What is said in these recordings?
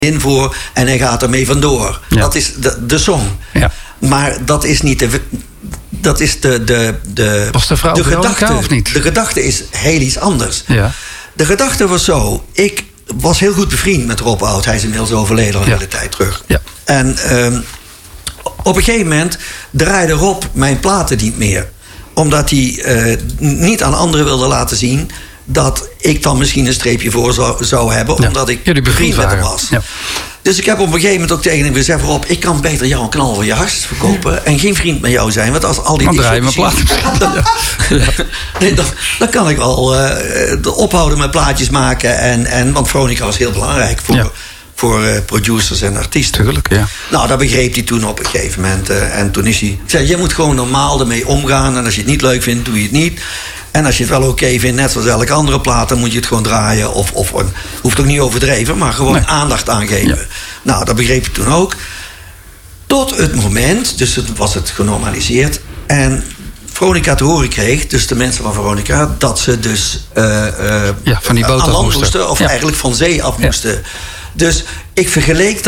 in voor en hij gaat ermee vandoor. Ja. Dat is de song. Ja. Maar dat is niet dat is Was de vrouw gedachte of niet? De gedachte is heel iets anders. Ja. De gedachte was zo. Ik was heel goed bevriend met Rob Oud. Hij is inmiddels overleden al een hele tijd terug. Ja. En op een gegeven moment draaide Rob mijn platen niet meer. Omdat hij niet aan anderen wilde laten zien dat ik dan misschien een streepje voor zou hebben. Ja. Omdat ik bevriend met hem was. Ja. Dus ik heb op een gegeven moment ook tegen hem gezegd: Rob, ik kan beter jou een knal voor je hart verkopen en geen vriend met jou zijn. Want als al die dan draai je mijn platen. Nee, dan kan ik wel ophouden met plaatjes maken. Want Veronica was heel belangrijk voor producers en artiesten. Tuurlijk, ja. Nou, dat begreep hij toen op een gegeven moment. En toen is hij... Ik zei, je moet gewoon normaal ermee omgaan. En als je het niet leuk vindt, doe je het niet. En als je het wel oké vindt, net zoals elke andere plaat, dan moet je het gewoon draaien. Of hoeft ook niet overdreven, maar gewoon aandacht aangeven. Ja. Nou, dat begreep ik toen ook. Tot het moment, dus was het genormaliseerd. En Veronica te horen kreeg, dus de mensen van Veronica, dat ze dus van die boot aan land moesten. Of eigenlijk van zee af moesten. Ja. Dus ik vergeleek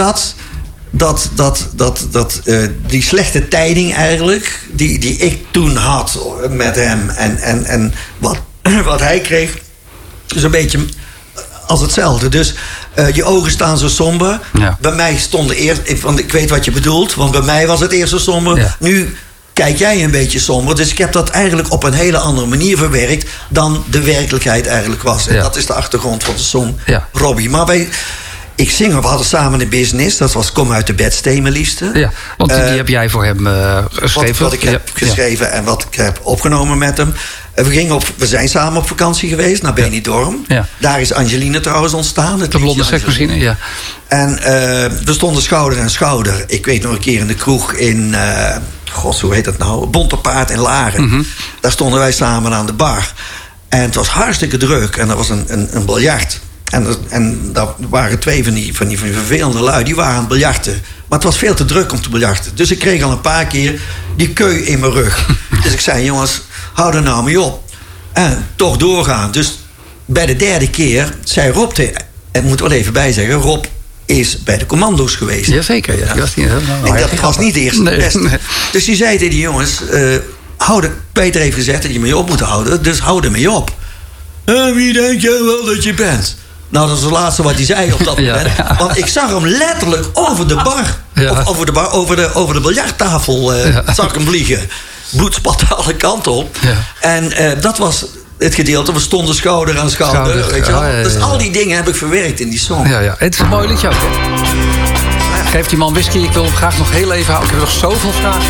die slechte tijding eigenlijk, die ik toen had met hem en wat hij kreeg, is een beetje als hetzelfde. Dus je ogen staan zo somber. Ja. Bij mij stonden eerst, want ik weet wat je bedoelt, want bij mij was het eerst zo somber. Ja. Nu kijk jij een beetje somber. Dus ik heb dat eigenlijk op een hele andere manier verwerkt dan de werkelijkheid eigenlijk was. En dat is de achtergrond van de song Robbie. Maar ik zing, we hadden samen een business. Dat was Kom uit de Bedsteen, mijn liefste. Ja, want die heb jij voor hem geschreven. Wat ik heb geschreven en wat ik heb opgenomen met hem. We zijn samen op vakantie geweest naar Benidorm. Ja. Daar is Angeline trouwens ontstaan. De blonde seksmachine, ja. En we stonden schouder aan schouder. Ik weet nog een keer in de kroeg in... hoe heet dat nou? Bontepaard in Laren. Mm-hmm. Daar stonden wij samen aan de bar. En het was hartstikke druk. En er was een biljart. En daar waren twee van die vervelende lui, die waren aan het biljarten. Maar het was veel te druk om te biljarten. Dus ik kreeg al een paar keer die keu in mijn rug. Dus ik zei, jongens, hou er nou mee op. En toch doorgaan. Dus bij de derde keer zei Rob, ik moet wel even bijzeggen, Rob is bij de commando's geweest. Jazeker, ja. Dat was niet de eerste de beste. Nee. Dus die zei tegen die jongens, Peter heeft gezegd dat je mee op moet houden, dus hou er mee op. Wie denk je wel dat je bent? Nou, dat is het laatste wat hij zei op dat moment. Ja. Want ik zag hem letterlijk over de bar. Ja. Of over de biljarttafel zag ik hem vliegen. Bloed spatte alle kanten op. Ja. En dat was het gedeelte. We stonden schouder aan schouder. Weet je wel? Dus al die dingen heb ik verwerkt in die song. Ja. Het is een mooi liedje ook. Geef die man whisky. Ik wil hem graag nog heel even houden. Ik heb nog zoveel vragen.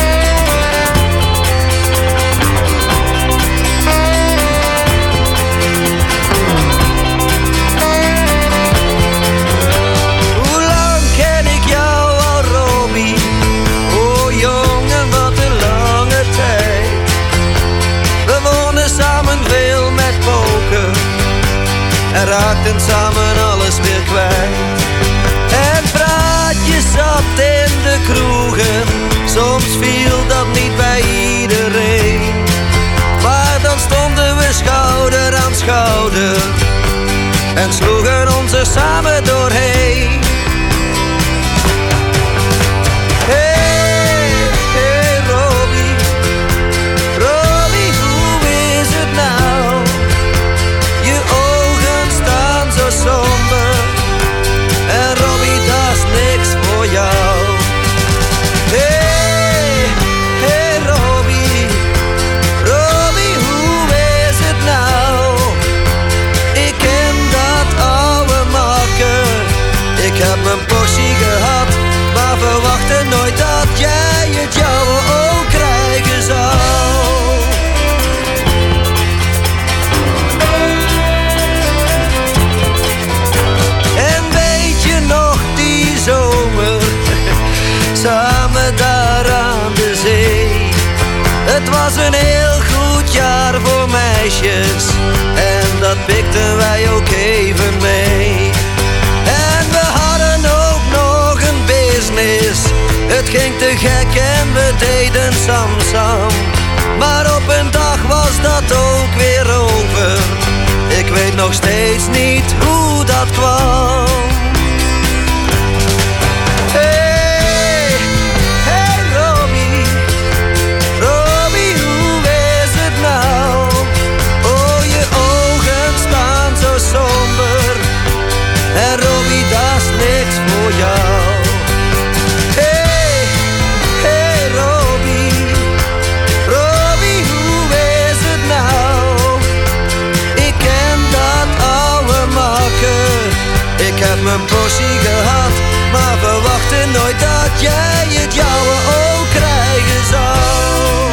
En raakten samen alles weer kwijt. En praatjes zat in de kroegen. Soms viel dat niet bij iedereen. Maar dan stonden we schouder aan schouder. En sloegen ons er samen doorheen. Hey Robbie. Robbie, hoe is het nou? Je zo somber. En Robbie, dat is niks voor jou. Hey Robbie. Robbie, hoe is het nou? Ik ken dat oude makker. Ik heb mijn portie gehad, maar verwachtte nooit dat jij het jouwe ook krijgen zou. Samen daar aan de zee. Het was een heel goed jaar voor meisjes. En dat pikten wij ook even mee. En we hadden ook nog een business. Het ging te gek en we deden samsam. Maar op een dag was dat ook weer over. Ik weet nog steeds niet hoe dat kwam. postie gehad, maar verwachtte nooit dat jij het jouwe ook krijgen zou.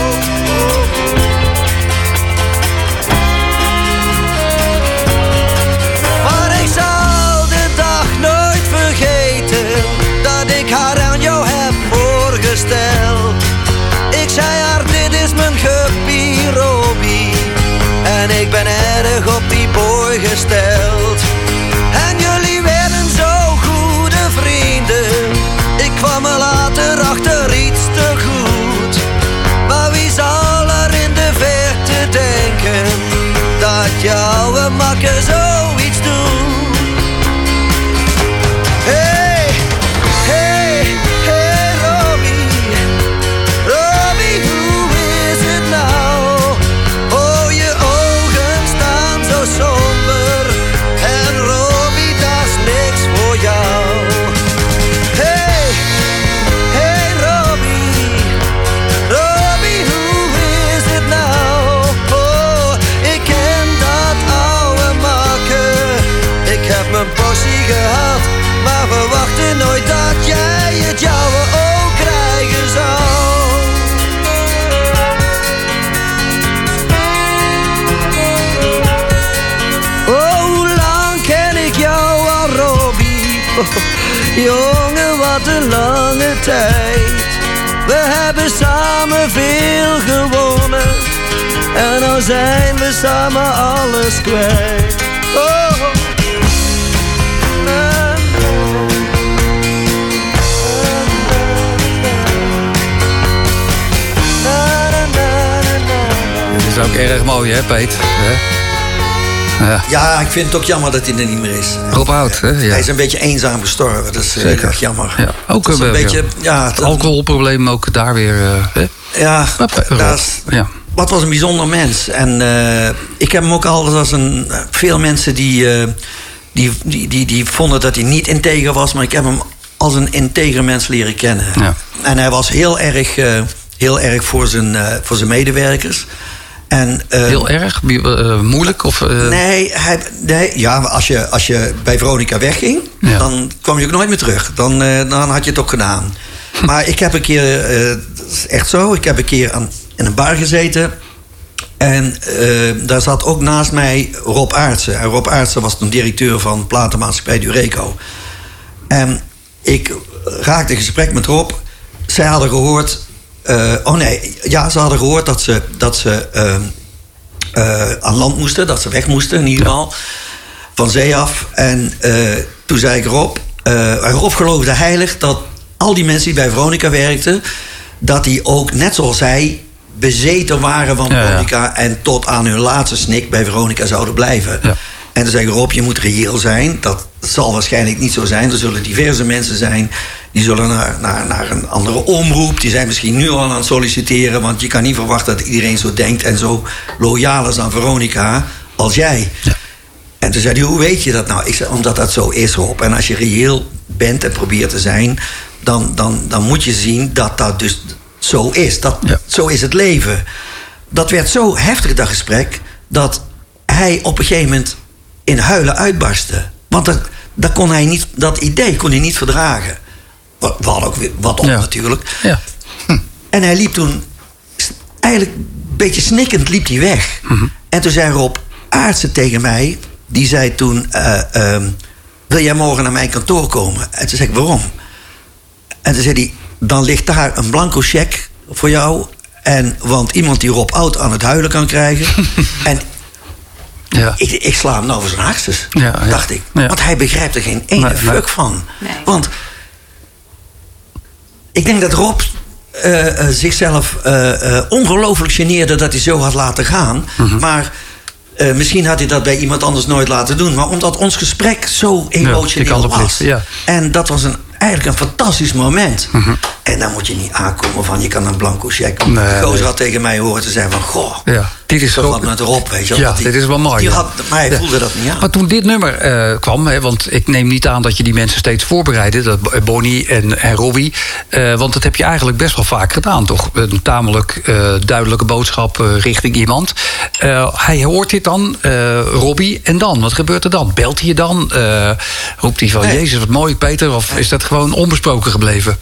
Maar ik zal de dag nooit vergeten dat ik haar aan jou heb voorgesteld. Ik zei haar, dit is mijn guppie Robbie, en ik ben erg op die boy gesteld. En jullie werden zo goede vrienden, ik kwam er later achter iets te goed. Maar wie zal er in de verte denken dat jouw makker zoiets doet? Hey, hey, hey Robbie, Robbie, hoe is het nou? Oh, je ogen staan zo somber, en Robbie, dat is niks voor jou. Hey, hey Robbie, Robbie, hoe is het nou? Oh, ik ken dat oude makker. Ik heb mijn possie gehad, maar verwachtte nooit dat jij het jouwe ook krijgen zou. Oh, hoe lang ken ik jou al, Robbie? Oh, jongen, wat een lange tijd. We hebben samen veel gewonnen, en nou zijn we samen alles kwijt. Oh. Dat is ook erg mooi, hè, Peet? Ja. Ja, ik vind het ook jammer dat hij er niet meer is. Rob Oud, hè? Ja. Hij is een beetje eenzaam gestorven. Dat is heel erg jammer. Ja. Ook een beetje, ja, het alcoholprobleem ook daar weer. Hè? Ja, wat was een bijzonder mens. En ik heb hem ook altijd als veel mensen die vonden dat hij niet integer was, maar ik heb hem als een integer mens leren kennen. Ja. En hij was heel erg voor zijn medewerkers. En, heel erg? Moeilijk? Of, Nee, als je bij Veronica wegging, dan kwam je ook nooit meer terug. Dan had je het ook gedaan. Maar ik heb een keer, dat is echt zo, ik heb een keer in een bar gezeten. En daar zat ook naast mij Rob Aartsen. En Rob Aartsen was toen directeur van platenmaatschappij Dureco. En ik raakte in gesprek met Rob. Zij hadden gehoord... ze hadden gehoord dat ze aan land moesten. Dat ze weg moesten, in ieder geval. Van zee af. En toen zei ik Rob... Rob geloofde heilig dat al die mensen die bij Veronica werkten... dat die ook, net zoals hij... bezeten waren van Veronica... en tot aan hun laatste snik bij Veronica zouden blijven. Ja. En toen zei ik, Rob, je moet reëel zijn. Dat zal waarschijnlijk niet zo zijn. Er zullen diverse mensen zijn... die zullen naar een andere omroep. Die zijn misschien nu al aan het solliciteren... want je kan niet verwachten dat iedereen zo denkt... en zo loyaal is aan Veronica als jij. Ja. En toen zei hij, hoe weet je dat nou? Ik zei, omdat dat zo is, Rob. En als je reëel bent en probeert te zijn... dan moet je zien dat dat dus... zo is. Zo is het leven. Dat werd zo heftig, dat gesprek... dat hij op een gegeven moment in huilen uitbarstte. Want dat idee kon hij niet verdragen. We hadden ook weer wat op natuurlijk. Ja. En hij liep toen... eigenlijk een beetje snikkend liep hij weg. Mm-hmm. En toen zei Rob Aartsen tegen mij... die zei toen... wil jij morgen naar mijn kantoor komen? En toen zei ik, waarom? En toen zei hij... dan ligt daar een blanco cheque voor jou. Want iemand die Rob Oud aan het huilen kan krijgen. En ik sla hem nou voor zijn hartjes, dacht ik. Ja. Want hij begrijpt er geen ene fuck van. Nee. Want ik denk dat Rob zichzelf ongelooflijk geneerde... dat hij zo had laten gaan. Mm-hmm. Maar misschien had hij dat bij iemand anders nooit laten doen. Maar omdat ons gesprek zo emotioneel was. En dat was eigenlijk een fantastisch moment. Mm-hmm. En dan moet je niet aankomen van, je kan een blanco check. De gozer had tegen mij horen te zeggen van, goh, dit is wat met Rob, weet je wel. Ja, dit is wel mooi. Maar hij voelde dat niet aan. Maar toen dit nummer kwam, want ik neem niet aan dat je die mensen steeds voorbereidde, dat Bonnie en Robbie, want dat heb je eigenlijk best wel vaak gedaan, toch? Een tamelijk duidelijke boodschap richting iemand. Hij hoort dit dan, Robbie, en dan? Wat gebeurt er dan? Belt hij je dan? Roept hij van, Jezus, wat mooi, Peter? Of is dat gewoon onbesproken gebleven?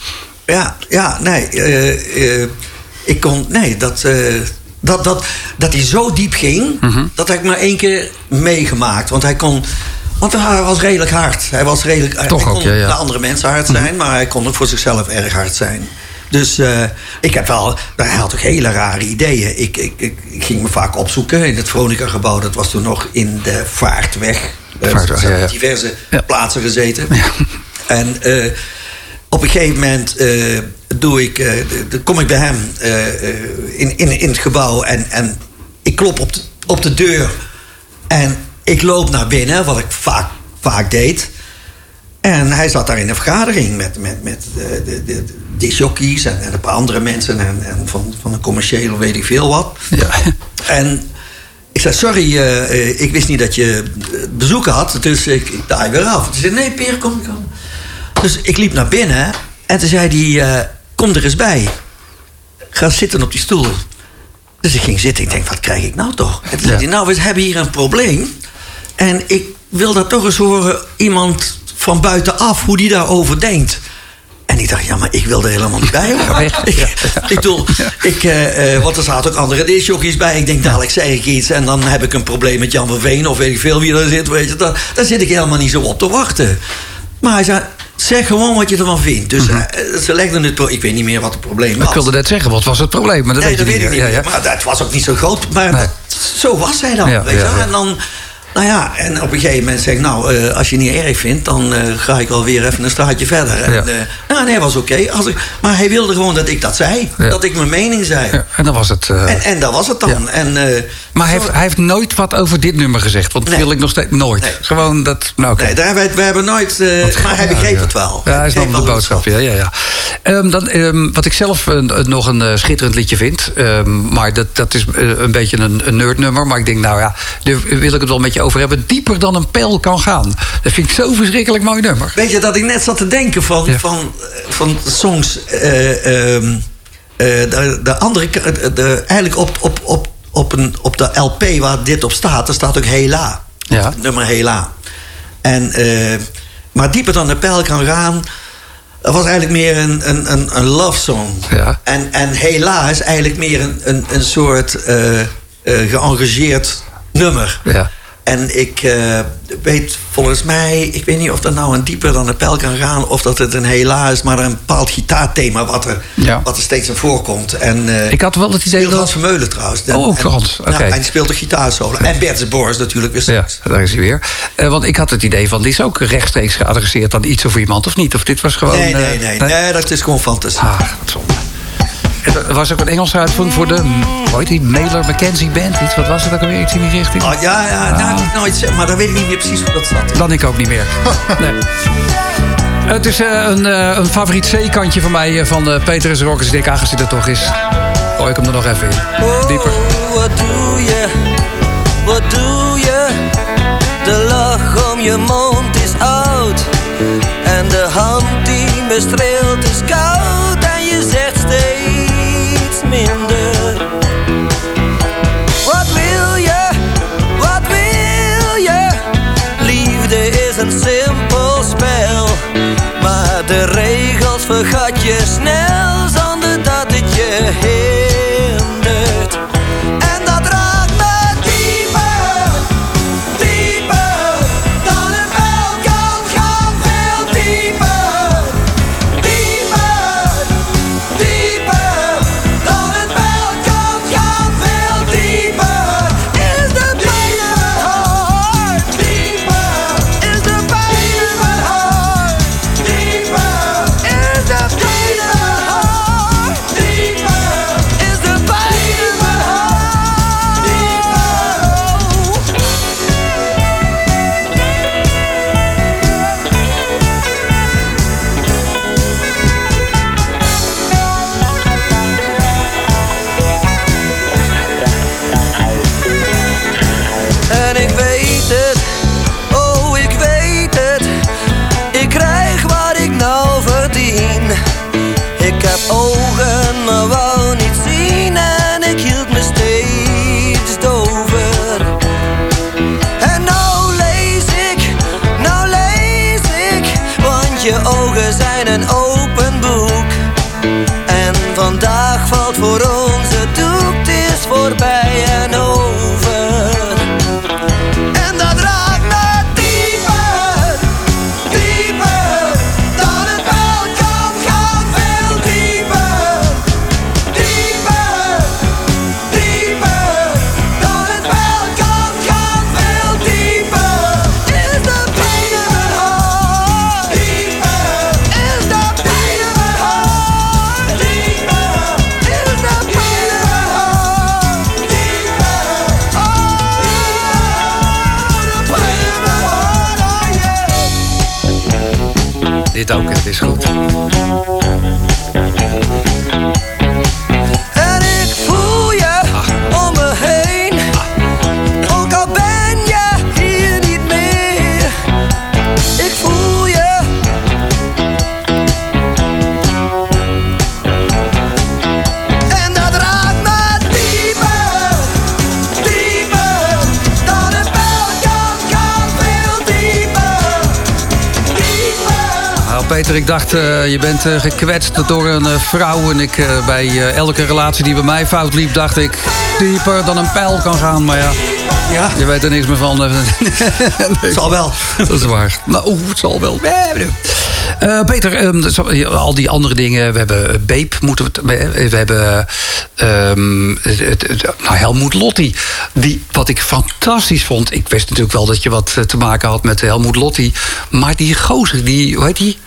Ik kon... Nee, dat hij zo diep ging, dat heb ik maar 1 keer meegemaakt. Want hij was redelijk hard. Hij kon naar andere mensen hard zijn, maar hij kon ook voor zichzelf erg hard zijn. Dus ik heb wel... Hij had ook hele rare ideeën. Ik ging me vaak opzoeken in het Veronica-gebouw. Dat was toen nog in de Vaartweg. Diverse plaatsen gezeten. Ja. En op een gegeven moment kom ik bij hem in het gebouw en ik klop op de deur en ik loop naar binnen, wat ik vaak deed. En hij zat daar in een vergadering met de discjockeys en een paar andere mensen en van een commerciële weet ik veel wat. Ja. En ik zei, sorry, ik wist niet dat je bezoek had, dus ik daai weer af. Hij zei, nee, Peer, kom. Dus ik liep naar binnen en toen zei hij, kom er eens bij. Ga zitten op die stoel. Dus ik ging zitten. Ik denk, wat krijg ik nou toch? En toen zei hij, nou, we hebben hier een probleem. En ik wil dat toch eens horen, iemand van buitenaf, hoe die daarover denkt. En ik dacht, ja, maar ik wil er helemaal niet bij horen. Want er zaten ook andere discjockeys bij. Ik denk, dadelijk zeg ik iets en dan heb ik een probleem met Jan van Veen of weet ik veel wie er zit. Weet je, daar zit ik helemaal niet zo op te wachten. Maar hij zei, zeg gewoon wat je ervan vindt. Dus ze legden het... Ik weet niet meer wat het probleem was. Ik wilde net zeggen, wat was het probleem? Maar dat weet ik niet meer. Ja. Maar het was ook niet zo groot. Maar zo was hij dan. Weet je? En dan... Nou ja, en op een gegeven moment zeg ik, nou, als je het niet erg vindt, dan ga ik wel weer even een straatje verder. En, nee, was oké. Maar hij wilde gewoon dat ik dat zei. Ja. Dat ik mijn mening zei. Ja, en dan was het... En dat was het dan. Ja. Maar hij heeft nooit wat over dit nummer gezegd. Want dat wil ik nog steeds nooit. Nee. Gewoon dat... Nou, okay. Nee, we hebben nooit... maar hij begreep het wel. Ja, hij snapte de boodschap. Ja. Wat ik zelf nog een schitterend liedje vind. Maar dat is een beetje een nerdnummer. Maar ik denk, nou ja, daar wil ik het wel met je over hebben. Dieper dan een pijl kan gaan. Dat vind ik zo'n verschrikkelijk mooi nummer. Weet je dat ik net zat te denken van songs. De andere, eigenlijk op de LP waar dit op staat, er staat ook Hela. Ja. Het nummer Hela. Maar dieper dan de pijl kan gaan. Dat was eigenlijk meer een love song. Ja. En Hela is eigenlijk meer een soort geëngageerd nummer. Ja. En ik weet volgens mij... Ik weet niet of dat nou een dieper dan de pijl kan gaan... of dat het een Hela is, maar een bepaald gitaarthema... wat er steeds in voorkomt. En, ik had wel het idee dat... Frans Vermeulen trouwens. Frans, oké. En die speelt de gitaarsolo. En Bert Boris natuurlijk weer straks. Ja, daar is hij weer. Want ik had het idee van... die is ook rechtstreeks geadresseerd aan iets of iemand, of niet? Of dit was gewoon... Nee, dat is gewoon fantasie. Wat zonde. Er was ook een Engelse uitvoering voor de... Hoe heet die? Mailer McKenzie Band. Wat was het ook alweer? Iets in die richting? Oh, nou, ik nooit zeg, maar dan weet ik niet meer precies hoe dat zat. Dan ik ook niet meer. Nee. Het is een favoriet C-kantje van mij van Peter is Rockers. Ik denk, aangezien het toch is, gooi ik hem er nog even in. Dieper. Wat doe je? De lach om je mond is oud. En de hand die me streelt is koud. En je zegt steeds minder. Wat wil je? Liefde is een simpel spel. Maar de regels vergat je snel zonder dat het je hindert. En dat raakt me dieper, dieper dan een pijl kan gaan, veel dieper, dieper, dieper dan een pijl kan gaan, veel dieper. Is de pijn in mijn hart dieper? Is de pijn in mijn hart dieper? Is de pijn in mijn hart dieper? ogen zijn een open boek. En vandaag valt voor ons het doek, het is voorbij en over. En dat raakt me dieper, dieper, dan het wel kan gaan, veel dieper. Dieper, dieper, dan het wel kan gaan, veel dieper. Is de pijn in mijn hart, dieper, is de pijn in mijn hart, dieper, is de pijn in mijn hart, dieper. Oh, de pijn in mijn hart, oh yeah. Dit ook, het is goed. En ik voel je om me heen, ook al ben je hier niet meer. Ik voel je. En dat raakt me dieper, dieper, dan het wel kan gaan, veel dieper, dieper. Nou, Peter, ik dacht, je bent gekwetst door een vrouw. En ik, bij elke relatie die bij mij fout liep, dacht ik... dieper dan een pijl kan gaan. Maar ja, je weet er niks meer van. Het zal wel. Dat is waar. Nou, het zal wel. Peter, al die andere dingen. We hebben Beep, we hebben Helmut Lotti. Wat ik fantastisch vond. Ik wist natuurlijk wel dat je wat te maken had met Helmut Lotti. Maar die gozer, hoe heet die?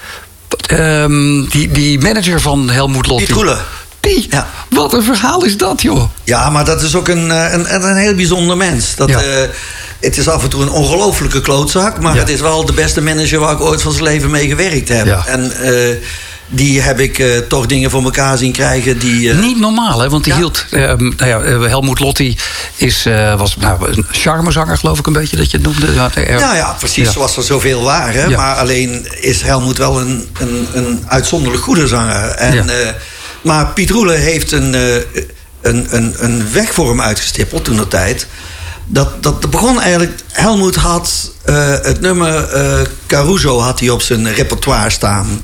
Die manager van Helmut Lotti. Piet Roelen. Ja. Wat een verhaal is dat, joh. Ja, maar dat is ook een heel bijzonder mens. Het is af en toe een ongelofelijke klootzak, maar het is wel de beste manager waar ik ooit van zijn leven mee gewerkt heb. Ja. En die heb ik toch dingen voor elkaar zien krijgen die... Niet normaal, hè? Want die hield... Helmut Lotti was een charmezanger, geloof ik een beetje dat je het noemde. Ja, precies, zoals er zoveel waren. Ja. Maar alleen is Helmut wel een uitzonderlijk goede zanger. En, maar Piet Roelen heeft een weg voor hem uitgestippeld toen de tijd. Dat begon eigenlijk... Helmut had het nummer Caruso had hij op zijn repertoire staan.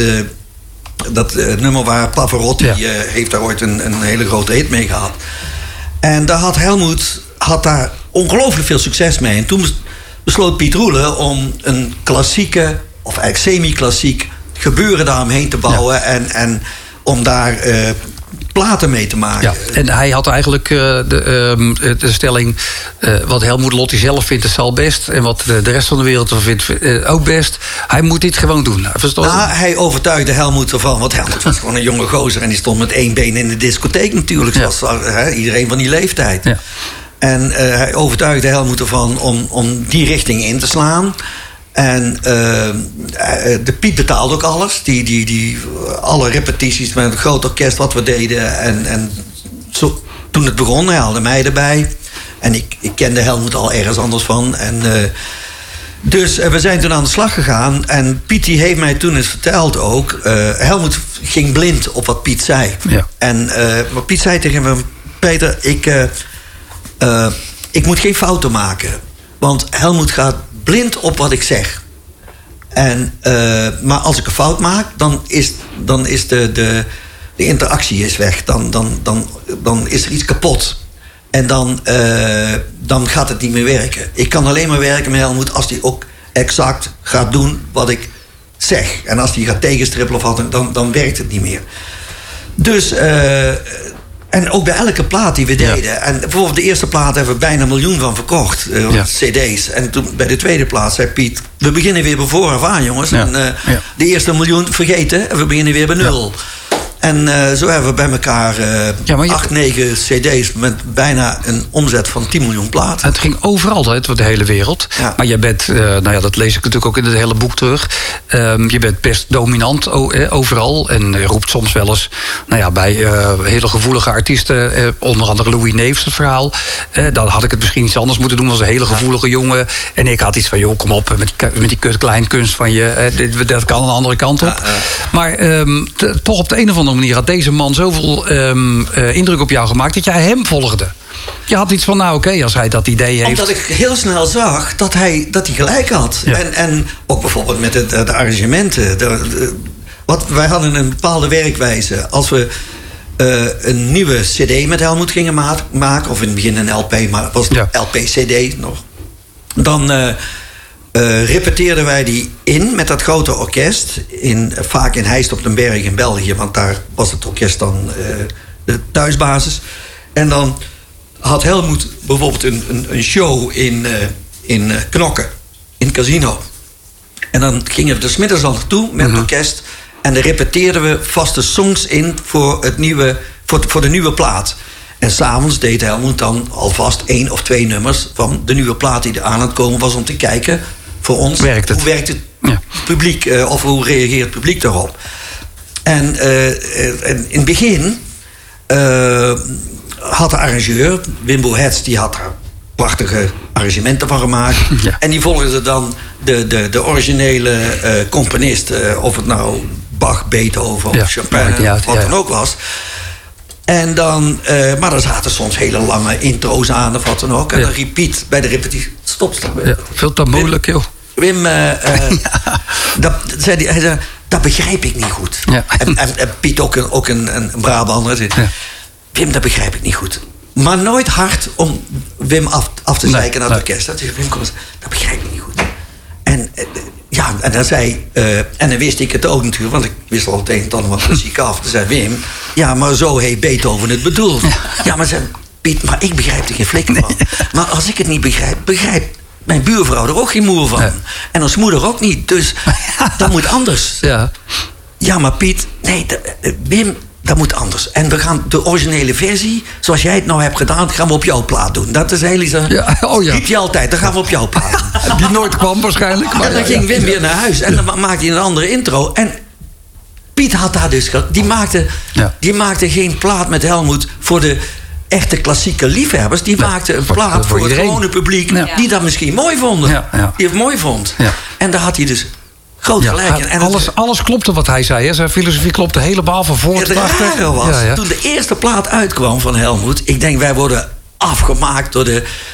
Dat nummer waar Pavarotti heeft daar ooit een hele grote hit mee gehad. En daar had Helmut daar ongelooflijk veel succes mee. En toen besloot Piet Roelen om een klassieke, of eigenlijk semi-klassiek gebeuren daaromheen te bouwen. En om daar platen mee te maken. Ja, en hij had eigenlijk de stelling... wat Helmut Lotti zelf vindt, het zal best. En wat de rest van de wereld vindt, ook best. Hij moet dit gewoon doen. Hij overtuigde Helmut ervan. Want Helmut was gewoon een jonge gozer. En die stond met één been in de discotheek natuurlijk. Zoals iedereen van die leeftijd. Ja. En hij overtuigde Helmut ervan om die richting in te slaan. En de Piet betaalde ook alles. Alle repetities met een groot orkest wat we deden. En zo, toen het begon, hij haalde mij erbij. En ik kende Helmut al ergens anders van. En, dus we zijn toen aan de slag gegaan. En Piet die heeft mij toen eens verteld ook. Helmut ging blind op wat Piet zei. Ja. En maar Piet zei tegen me... Peter, ik moet geen fouten maken. Want Helmut gaat blind op wat ik zeg. Maar als ik een fout maak, dan is de interactie is weg. Dan is er iets kapot. En dan gaat het niet meer werken. Ik kan alleen maar werken met Helmut als hij ook exact gaat doen wat ik zeg. En als hij gaat tegenstrippelen of wat, dan werkt het niet meer. Dus... En ook bij elke plaat die we deden. Ja. En bijvoorbeeld de eerste plaat hebben we bijna 1 miljoen van verkocht. CD's. En toen bij de tweede plaat zei Piet... we beginnen weer bij voor af aan, jongens. Ja. En de eerste 1 miljoen vergeten. En we beginnen weer bij 0. Ja. En zo hebben we bij elkaar 8, 9 cd's... met bijna een omzet van 10 miljoen platen. Het ging overal, door de hele wereld. Ja. Maar je bent, dat lees ik natuurlijk ook in het hele boek terug... je bent best dominant overal. En roept soms wel eens... bij hele gevoelige artiesten... onder andere Louis Neefs het verhaal... dan had ik het misschien iets anders moeten doen... als een hele gevoelige jongen. En ik had iets van, joh, kom op... met die kleinkunst van je... dat kan een andere kant op. Maar toch op de een of andere manier had deze man zoveel indruk op jou gemaakt... dat jij hem volgde. Je had iets van, nou oké, als hij dat idee heeft. Omdat ik heel snel zag dat hij gelijk had. Ja. En ook bijvoorbeeld met de arrangementen. Wij hadden een bepaalde werkwijze. Als we een nieuwe cd met Helmoet gingen maken... of in het begin een LP, maar het was LP-cd nog... dan repeteerden wij die in met dat grote orkest... vaak in Heist op den Berg in België... want daar was het orkest dan de thuisbasis. En dan had Helmoet bijvoorbeeld een show in Knokke, in het casino. En dan gingen we er 's middags al naartoe met het orkest... en dan repeteerden we vaste songs in voor de nieuwe plaat. En 's avonds deed Helmoet dan alvast 1 of 2 nummers... van de nieuwe plaat die er aan het komen was... om te kijken voor ons hoe werkt het publiek... of hoe reageert het publiek daarop. En in het begin had de arrangeur, Wimbo Hetz... die had daar prachtige arrangementen van gemaakt. Ja. En die volgde dan de originele componist... of het nou Bach, Beethoven of Chopin... wat dan ook was... En dan, maar er zaten soms hele lange intro's aan of wat dan ook. En dan repeat bij de repetitie. Stop. Ja, veel te moeilijk, joh. Wim, hij zei, dat begrijp ik niet goed. Ja. En Piet ook een Brabander. Ja. Wim, dat begrijp ik niet goed. Maar nooit hard om Wim af te zeiken naar het orkest. Dat Wim komt, dat begrijp ik niet goed. En en dan zei... en dan wist ik het ook natuurlijk... want ik wist al het een en ander wat muziek af. Toen zei Wim... ja, maar zo heeft Beethoven het bedoeld. Ja, maar zei Piet... maar ik begrijp er geen flikker van. Maar als ik het niet begrijp mijn buurvrouw er ook geen moer van. Ja. En ons moeder ook niet. Dus dat moet anders. Ja, maar Piet... nee, Wim... dat moet anders. En we gaan de originele versie, zoals jij het nou hebt gedaan... gaan we op jouw plaat doen. Dat is heel iets... riep je altijd, dan gaan we op jouw plaat doen. Die nooit kwam waarschijnlijk. Maar en dan ging Wim weer naar huis. En dan maakte hij een andere intro. En Piet had daar dus... Die maakte geen plaat met Helmoet voor de echte klassieke liefhebbers. Die maakte een plaat voor het gewone publiek... die dat misschien mooi vonden. Die het mooi vond. Ja. En daar had hij dus... alles klopte wat hij zei. Hè? Zijn filosofie klopte helemaal van voor tot achter. Toen de eerste plaat uitkwam van Helmoet... ik denk, wij worden afgemaakt door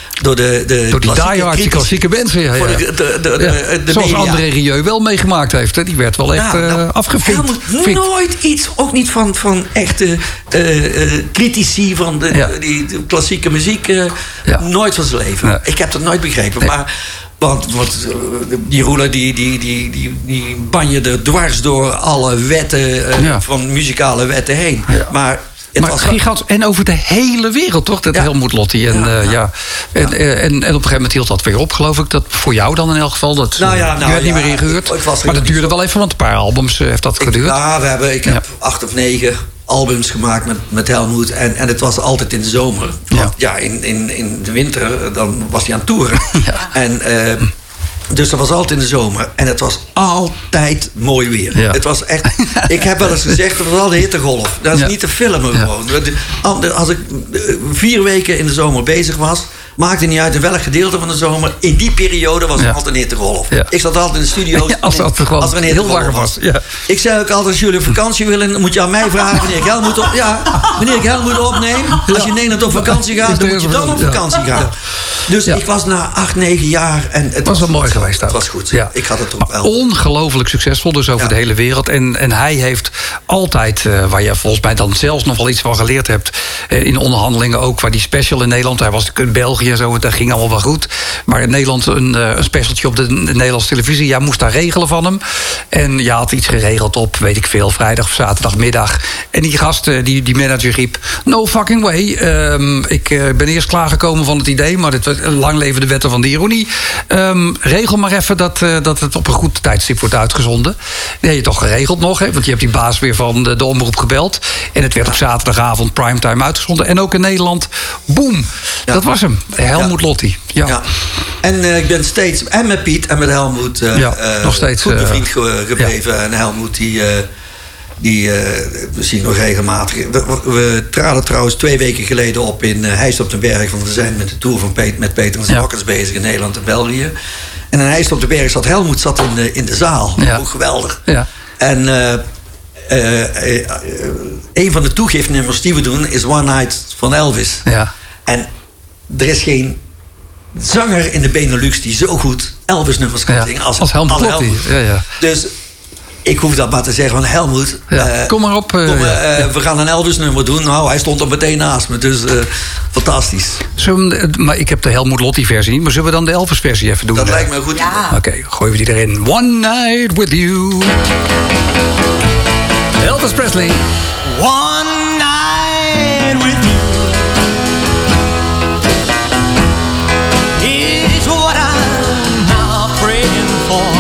die diehards, klassieke mensen. Zoals André Rieu wel meegemaakt heeft. Hè? Die werd wel echt afgevinkt. Helmoet nooit iets, ook niet van echte critici... van die klassieke muziek. Nooit van zijn leven. Ik heb dat nooit begrepen. Maar... Want die Roeler die banjerde dwars door alle wetten... van muzikale wetten heen. Ja. Maar gigantisch. En over de hele wereld, toch? Dat Helmoet Lotti. En op een gegeven moment hield dat weer op, geloof ik. Dat voor jou dan in elk geval. Dat werd niet meer ingehuurd. Maar dat duurde wel even, want een paar albums heeft dat geduurd. Ik heb 8 of 9 albums gemaakt met Helmoet. En het was altijd in de zomer. Want in de winter dan was hij aan het toeren. Dus dat was altijd in de zomer. En het was altijd mooi weer. Ja. Het was echt... Ik heb wel eens gezegd, dat was al de hittegolf. Dat is niet te filmen gewoon. Als ik 4 weken in de zomer bezig was... maakte niet uit in welk gedeelte van de zomer... in die periode was er altijd een hittegolf. Ja. Ik zat altijd in de studio als er een heel warm was. Ja. Ik zei ook altijd, als jullie op vakantie willen... dan moet je aan mij vragen wanneer ik Helmoet opneem. Als je in Nederland op vakantie gaat, dan moet je dan op vakantie gaan. Dus ik was na 8, 9 jaar... en het was wel mooi geweest. Het was goed. Ja. Ik had het ook wel. Ongelooflijk succesvol, dus over de hele wereld. En hij heeft altijd, waar je volgens mij dan zelfs nog wel iets van geleerd hebt... in onderhandelingen ook, waar die special in Nederland... hij was in België en zo, dat ging allemaal wel goed. Maar in Nederland een specialtje op de Nederlandse televisie... jij moest daar regelen van hem. En je had iets geregeld op, weet ik veel, vrijdag of zaterdagmiddag. En die gast, die manager riep... no fucking way. Ik ben eerst klaargekomen van het idee... maar dit was lang leven de wetten van de ironie. Regel maar even dat het op een goed tijdstip wordt uitgezonden. Dat heb je toch geregeld nog, hè? Want je hebt die baas weer van de omroep gebeld. En het werd op zaterdagavond primetime uitgezonden. En ook in Nederland, boom. Dat was hem. Helmoet Lotti. Ja. En ik ben steeds, en met Piet en met Helmoet... nog steeds goed bevriend gebleven. En Helmoet, die we zien nog regelmatig. We traden trouwens 2 weken geleden op in Heist op den Berg. Want we zijn met de tour van met Peter en Zwakkers bezig in Nederland en België. En in Heist op den Berg zat Helmoet in de zaal. Ook geweldig. Ja. En een van de toegiftnummers die we doen is One Night van Elvis. Ja. En er is geen zanger in de Benelux die zo goed Elvis-nummers kan zingen als Helmut Lotti. Ja. Dus ik hoef dat maar te zeggen van Helmut. Kom maar op. We gaan een Elvis-nummer doen. Nou, hij stond er meteen naast me. Dus fantastisch. Maar ik heb de Helmut Lotti-versie niet. Maar zullen we dan de Elvis-versie even doen? Dat lijkt me goed. Ja. Oké, gooien we die erin. One Night With You. Elvis Presley. One night with you is what I'm now praying for.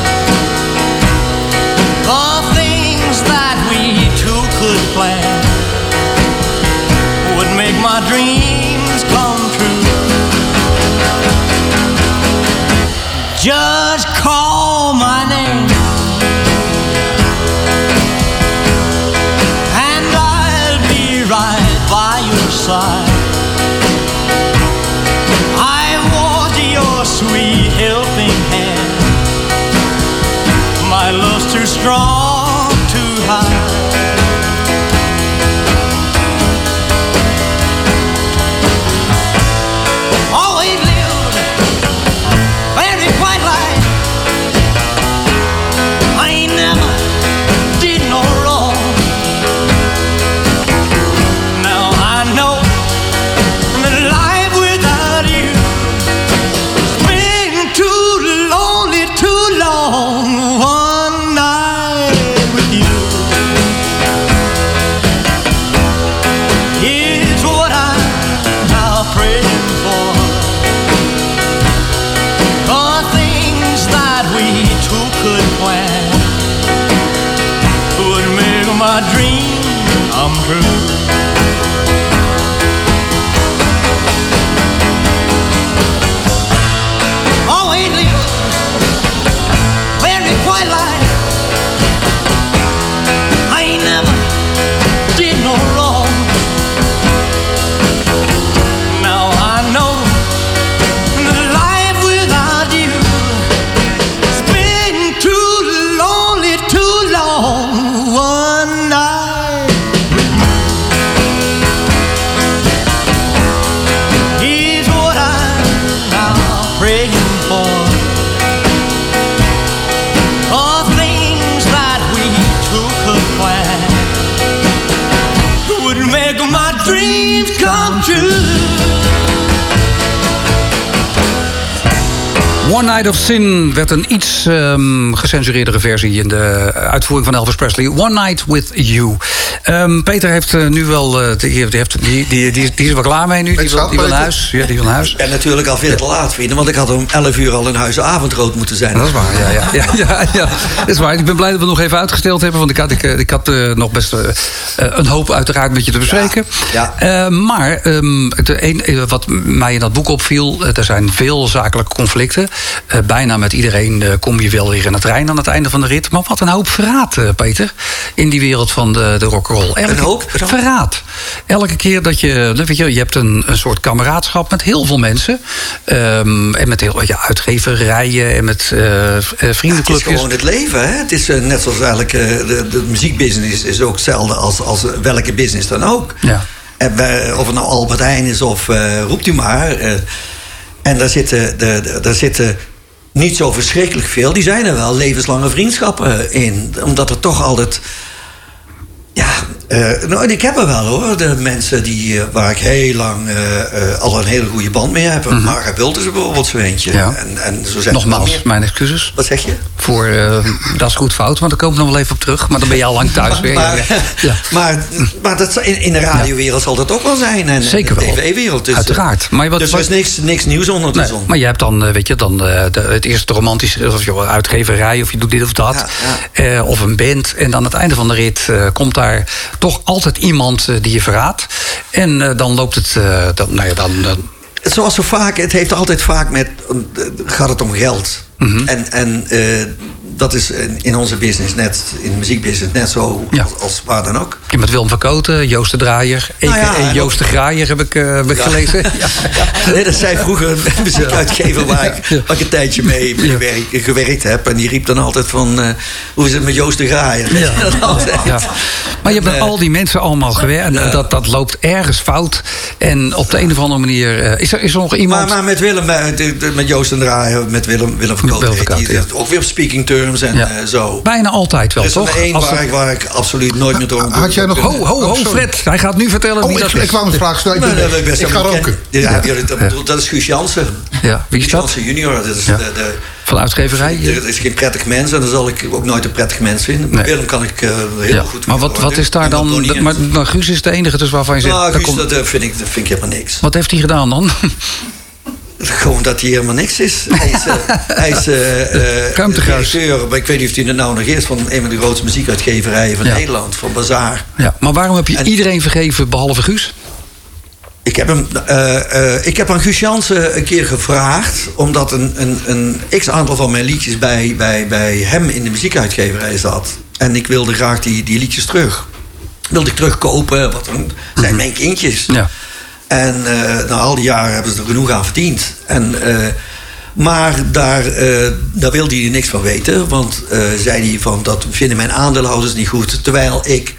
The things that we two could plan would make my dreams come true. Just call my name and I'll be right by your side. I want your sweet helping hand. My love's too strong to hide. Always lived very quiet life. I ain't never did no wrong. Now I know that life without you has been too lonely, too long. One night with you is what I'm now praying for. The things that we two could plan would make my dream come true. Always live very quiet life. I ain't never did no wrong. Now I know that life without you has been too lonely, too long. One night is what I'm now praying for. All things that we two could plan would make my dreams come true. One Night of Sin werd een iets gecensureerdere versie in de uitvoering van Elvis Presley. One Night With You. Peter heeft nu wel... die is wel klaar mee nu. Die wil naar huis. Ja, die wil naar huis. Ik ben natuurlijk al veel te laat, vrienden. Want ik had om 11 uur al in huis avondrood moeten zijn. Dat is waar, ja. Dat is waar. Ik ben blij dat we het nog even uitgesteld hebben. Want ik had nog best een hoop uiteraard met je te bespreken. Ja. Maar wat mij in dat boek opviel... er zijn veel zakelijke conflicten. Bijna met iedereen kom je wel weer in het trein aan het einde van de rit. Maar wat een hoop verraad, Peter. In die wereld van de rock'n'roll. Een hoop verraad. Elke keer dat je hebt een soort kameraadschap met heel veel mensen. En met heel uitgeverijen en met vriendenclubjes. Het is gewoon het leven, hè? Het is net zoals eigenlijk de muziekbusiness is ook hetzelfde als welke business dan ook. Ja. Of het nou Albert Heijn is of roept u maar. En daar zitten niet zo verschrikkelijk veel. Die zijn er wel levenslange vriendschappen in. Omdat er toch altijd... ik heb er wel hoor. De mensen waar ik heel lang al een hele goede band mee heb. Mm-hmm. Marga Bult is er bijvoorbeeld zo eentje. Ja. En zo zijn nogmaals, mijn excuses. Wat zeg je? Voor dat is goed fout, maar daar kom ik nog wel even op terug. Maar dan ben je al lang thuis weer. Maar dat, in de radiowereld zal dat ook wel zijn. En zeker wel. De tv-wereld. Dus, uiteraard. Dus er is niks nieuws onder de zon. Maar je hebt dan, het eerste romantische... of je uitgeverij, of je doet dit of dat. Ja. Of een band. En dan aan het einde van de rit komt daar toch altijd iemand die je verraadt. En dan loopt het... Zoals zo vaak, het heeft altijd vaak gaat het om geld. Mm-hmm. En dat is in onze business net, in de muziekbusiness net zo als waar dan ook. Je met Willem van Kooten, Joost de Draaier, Joost de Graaier heb ik gelezen. Nee, dat zei vroeger een muziekuitgever waar ik een tijdje mee gewerkt heb. En die riep dan altijd van, hoe is het met Joost de Graaier? Ja. Maar je hebt met al die mensen allemaal gewerkt. En dat loopt ergens fout. En op de een of andere manier... Is er nog iemand... Maar met Willem, met Joost en Draaien, met Willem Verkoot, ook weer op speaking terms en zo. Bijna altijd wel, toch? Er is er één waar ik absoluut nooit meer door... Had jij nog... Ho, Fred. Hij gaat nu vertellen wie dat is. Ik wou een vraag stellen. Ik ga roken. Dat is Guus Jansen. Ja, wie is dat? Guus Jansen junior. Dat is van de uitgeverij? Het is geen prettig mens en daar zal ik ook nooit een prettig mens vinden. Nee. Willem kan ik heel goed... Maar wat is daar dan... Maar Guus is de enige dus waarvan je zegt... Nou, Guus, dat vind ik helemaal niks. Wat heeft hij gedaan dan? Gewoon dat hij helemaal niks is. Hij is regisseur, maar ik weet niet of hij er nou nog is... van een van de grootste muziekuitgeverijen van Nederland, van Bazaar. Ja, maar waarom heb je iedereen vergeven behalve Guus? Ik heb aan Guus Jansen een keer gevraagd... omdat een x-aantal van mijn liedjes bij hem in de muziekuitgeverij zat. En ik wilde graag die liedjes terug. Wilde ik terugkopen, wat dan zijn mijn kindjes. Ja. En na al die jaren hebben ze er genoeg aan verdiend. Maar daar wilde hij niks van weten. Want zei hij van, dat vinden mijn aandeelhouders niet goed. Terwijl ik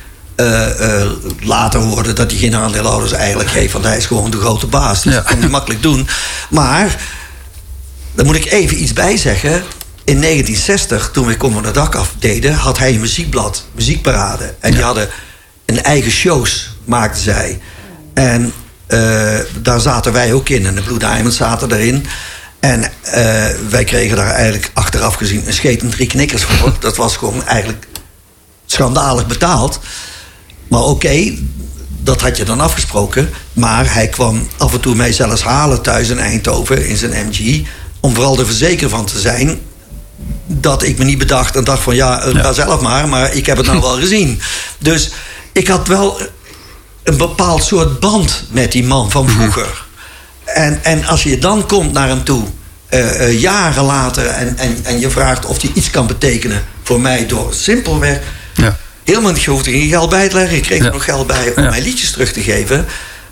later hoorde dat hij geen aandeelhouders eigenlijk heeft. Want hij is gewoon de grote baas. Dus dat kon hij makkelijk doen. Maar, daar moet ik even iets bij zeggen. In 1960, toen we Kom van het dak af deden... had hij een muziekblad, Muziekparade. En die hadden een eigen shows, maakten zij. En daar zaten wij ook in. En de Blue Diamonds zaten erin. En wij kregen daar eigenlijk achteraf gezien een scheet en 3 knikkers voor. Dat was gewoon eigenlijk schandalig betaald. Maar oké, dat had je dan afgesproken. Maar hij kwam af en toe mij zelfs halen thuis in Eindhoven in zijn MG. Om vooral er verzekerd van te zijn dat ik me niet bedacht en dacht van ga zelf maar ik heb het nou wel gezien. Dus ik had wel een bepaald soort band met die man van vroeger. En als je dan komt naar hem toe, jaren later, en je vraagt of hij iets kan betekenen voor mij door simpelweg helemaal niet hoefde geen geld bij te leggen. Ik kreeg er nog geld bij om mijn liedjes terug te geven.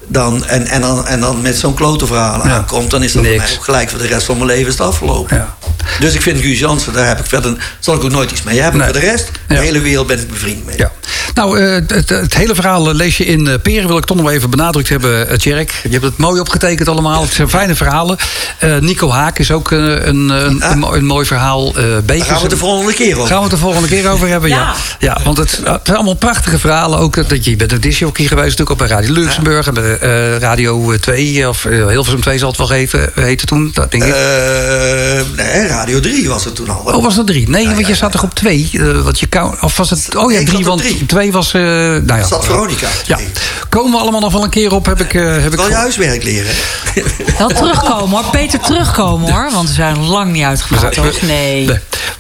En dan met zo'n klote verhaal aankomt, dan is dat voor mij ook gelijk voor de rest van mijn leven is het afgelopen. Ja. Dus ik vind Guus Jansen, daar heb ik verder, zal ik ook nooit iets mee hebben. Voor de rest, de hele wereld ben ik bevriend mee. Ja. Nou, het hele verhaal lees je in Peren, wil ik toch nog even benadrukt hebben, Tjerk. Je hebt het mooi opgetekend allemaal. Het zijn fijne verhalen. Nico Haak is ook een mooi verhaal. Daar gaan we het de volgende keer over. Gaan we het de volgende keer over hebben, ja. Want het zijn allemaal prachtige verhalen. Ook dat je bent een discjockey geweest, natuurlijk ook bij Radio Luxemburg en bij Radio 2, of Hilversum 2 zal het wel heten toen, dat denk ik. Nee, Radio 3 was het toen al. Oh, was dat 3? Nee, want je zat toch op 2? Of was het... Oh ja, 3, want 2 was... Zat Veronica. Ja. Komen we allemaal nog wel een keer op, heb ik wel je huiswerk leren. Wel terugkomen hoor, Peter, terugkomen hoor. Want we zijn lang niet uitgepraat, toch? Nee.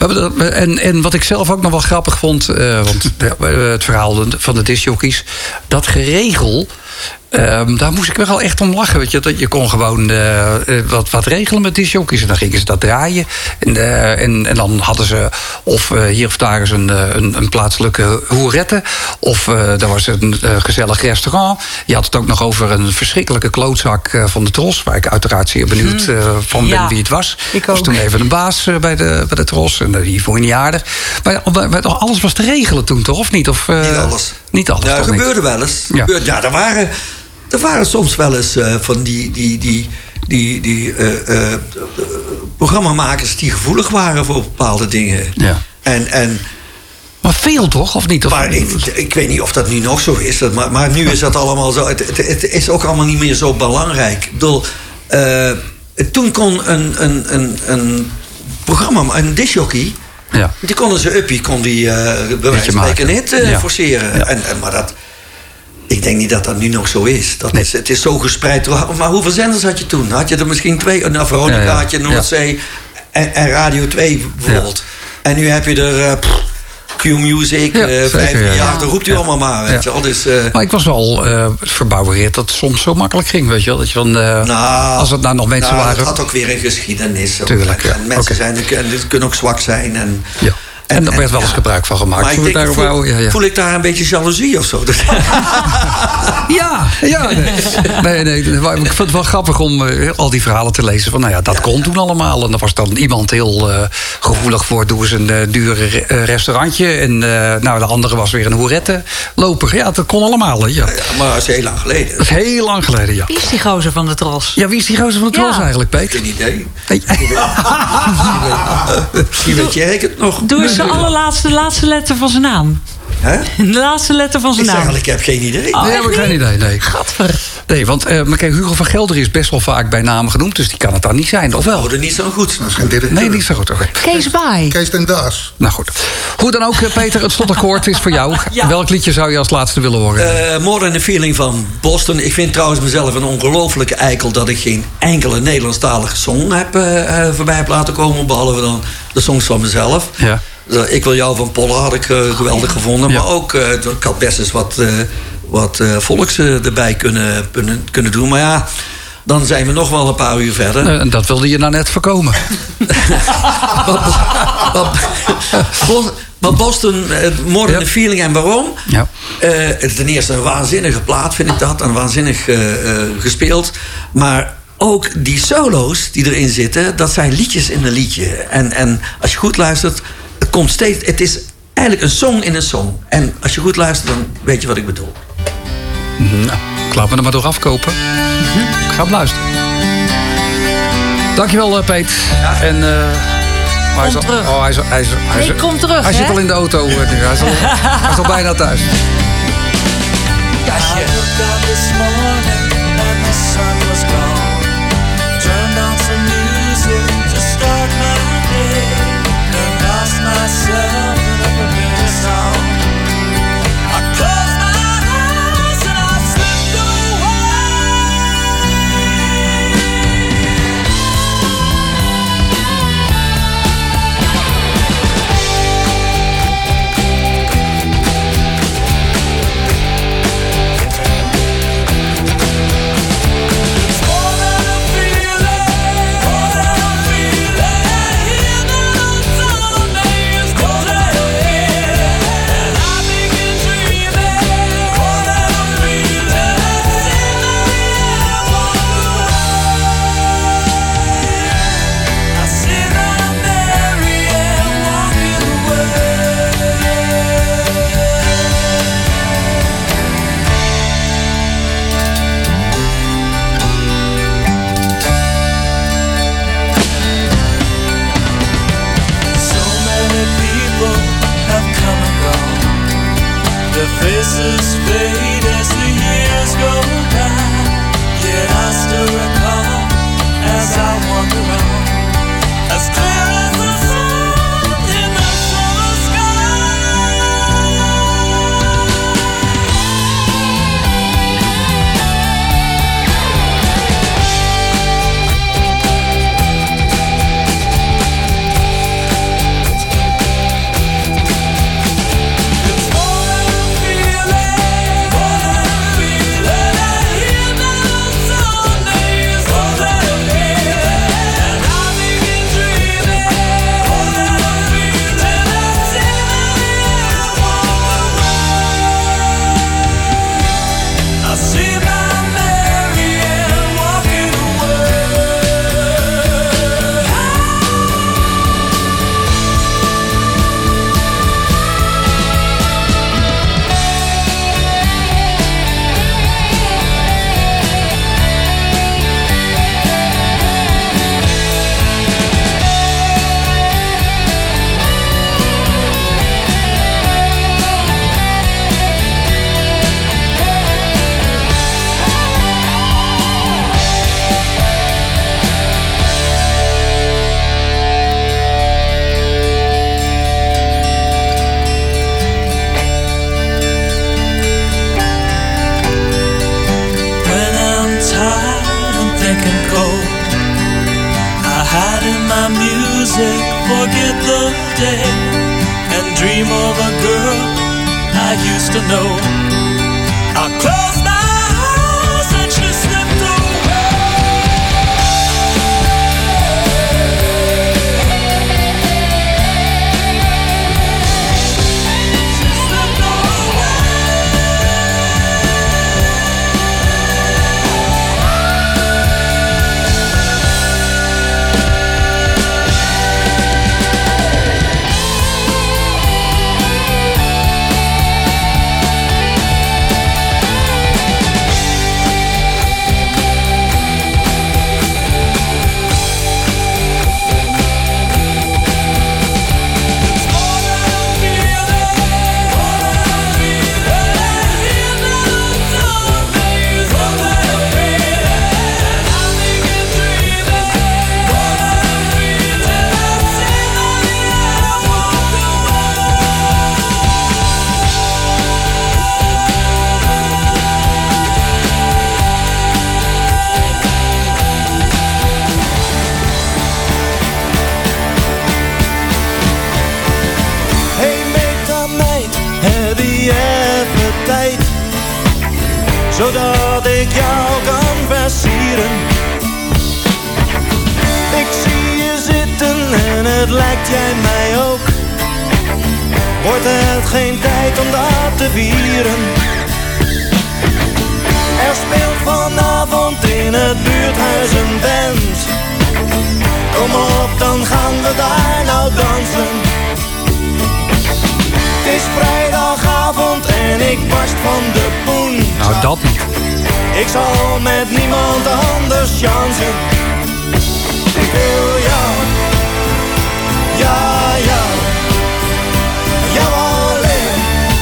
En wat ik zelf ook nog wel grappig vond, want het verhaal van de discjockeys, dat geregel, daar moest ik wel echt om lachen. Weet je, dat je kon gewoon wat regelen met discjockeys. En dan gingen ze dat draaien. En dan hadden ze of hier of daar eens een plaatselijke hoerette. Of daar was een gezellig restaurant. Je had het ook nog over een verschrikkelijke klootzak van de Tros. Waar ik uiteraard zeer benieuwd van ben wie het was. Ik was toen even een baas bij de Tros. En die vond je niet aardig. Maar alles was te regelen toen, toch? Of niet? Of, niet alles. Niet alles. Ja, dat gebeurde wel eens. Ja, er waren soms wel eens van die programmamakers die gevoelig waren voor bepaalde dingen. Ja. Maar veel toch, of niet? Maar ik weet niet of dat nu nog zo is. Maar nu is dat allemaal zo. Het is ook allemaal niet meer zo belangrijk. Ik bedoel, toen kon een programma, een discjockey, die konden ze uppie, kon die bij wijze van spreken een hit forceren. Ja. Maar dat... Ik denk niet dat dat nu nog zo is. Het is zo gespreid. Maar hoeveel zenders had je toen? Had je er misschien 2? Nou, Veronica had je Noordzee en Radio 2 bijvoorbeeld. Ja. En nu heb je er Q-Music, 15 jaar. Dat roept u allemaal maar. Weet je wel. Dus, maar ik was wel verbouwereerd dat het soms zo makkelijk ging. Weet je wel? Dat je van, als het nou nog mensen waren... Het had ook weer een geschiedenis. Tuurlijk, en mensen kunnen ook zwak zijn. En daar werd wel eens gebruik van gemaakt. Maar voel ik daar een beetje jaloezie of zo? Nee. Ik vond het wel grappig om al die verhalen te lezen. Van, dat kon toen allemaal. En er was dan iemand heel gevoelig voor. Doe eens een dure restaurantje. En de andere was weer een hoerettenloper. Ja, dat kon allemaal. Ja. Maar dat is heel lang geleden. Dat is heel lang geleden, ja. Wie is die gozer van de Tros? Ja, wie is die gozer van de Tros eigenlijk, Peet? Geen idee. Misschien weet jij het nog. Doe eens de laatste letter van zijn naam. Hè? De laatste letter van zijn naam. Ik heb geen idee. Nee, heb ik geen idee, nee. Gadver. Nee, want kijk, Hugo van Gelder is best wel vaak bij naam genoemd. Dus die kan het dan niet zijn, of wel? Dat is niet zo goed. Dat is geen directeur. Nee, niet zo goed. Okay. Kees Baai. Kees ten Daas. Nou goed. Hoe dan ook, Peter, het slotakkoord is voor jou. Ja. Welk liedje zou je als laatste willen horen? More Than a Feeling van Boston. Ik vind trouwens mezelf een ongelofelijke eikel dat ik geen enkele Nederlandstalige song heb voorbij heb laten komen. Behalve dan de songs van mezelf. Ja. Ik Wil Jou van Polle had ik geweldig gevonden. Ja. Maar ook, ik had best eens wat volks erbij kunnen doen. Maar ja, dan zijn we nog wel een paar uur verder. En dat wilde je nou net voorkomen. Maar Boston, More Than a Feeling. En waarom? Ja. Ten eerste een waanzinnige plaat, vind ik dat. En waanzinnig gespeeld. Maar ook die solo's die erin zitten, dat zijn liedjes in een liedje. En als je goed luistert, het is eigenlijk een song in een song. En als je goed luistert, dan weet je wat ik bedoel. Nou, ik laat me er maar door afkopen. Ik ga hem luisteren. Dankjewel, Peet. Ja. En kom terug. Kom terug, hij zit al in de auto nu. Hij is al bijna thuis. Dasje. Faces fade as the years go by, yet I still recall as I wander on, as clear as the sun in the summer forget the day and dream of a girl I used to know. I closed my eyes and she slipped away. She slipped away. zodat ik jou kan versieren. Ik zie je zitten en het lijkt jij mij ook. Wordt het geen tijd om dat te vieren? Er speelt vanavond in het buurthuis een band. Kom op, dan gaan we daar nou dansen. Het is vrijdagavond en ik barst van de poen. Nou, dat niet. Ik zal met niemand anders chansen. Ik wil jou, ja, ja, jou alleen.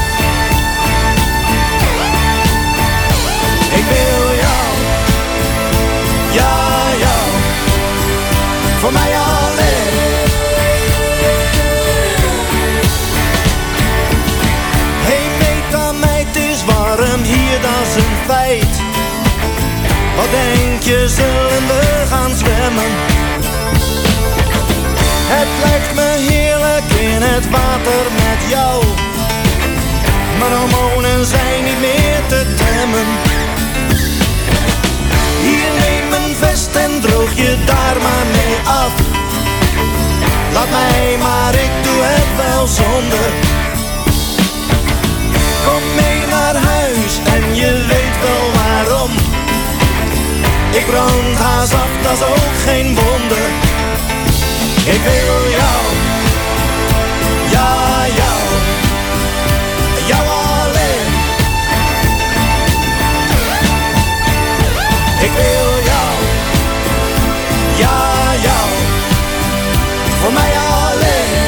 Ik wil jou, ja, ja, voor mij alleen. Hey meid, het is warm hier, dat is een feit. Wat denk je, zullen we gaan zwemmen? Het lijkt me heerlijk in het water met jou. Mijn hormonen zijn niet meer te temmen. Hier neem een vest en droog je daar maar mee af. Laat mij maar, ik doe het wel zonder. Kom mee naar huis en je weet wel waarom. Ik brand haast af, dat is ook geen wonder. Ik wil jou, ja, jou, jou alleen. Ik wil jou, ja, jou, voor mij alleen.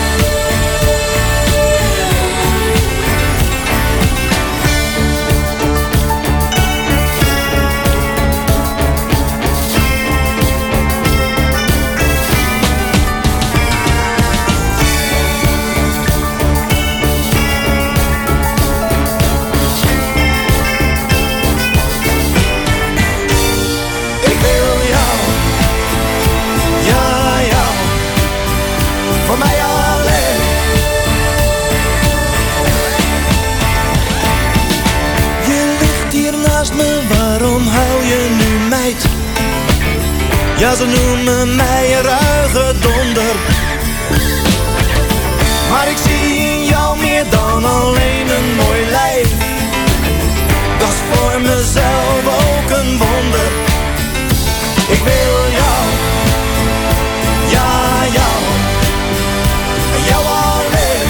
Ja, ze noemen mij een ruige donder. Maar ik zie in jou meer dan alleen een mooi lijf. Dat is voor mezelf ook een wonder. Ik wil jou, ja, jou, jou alleen.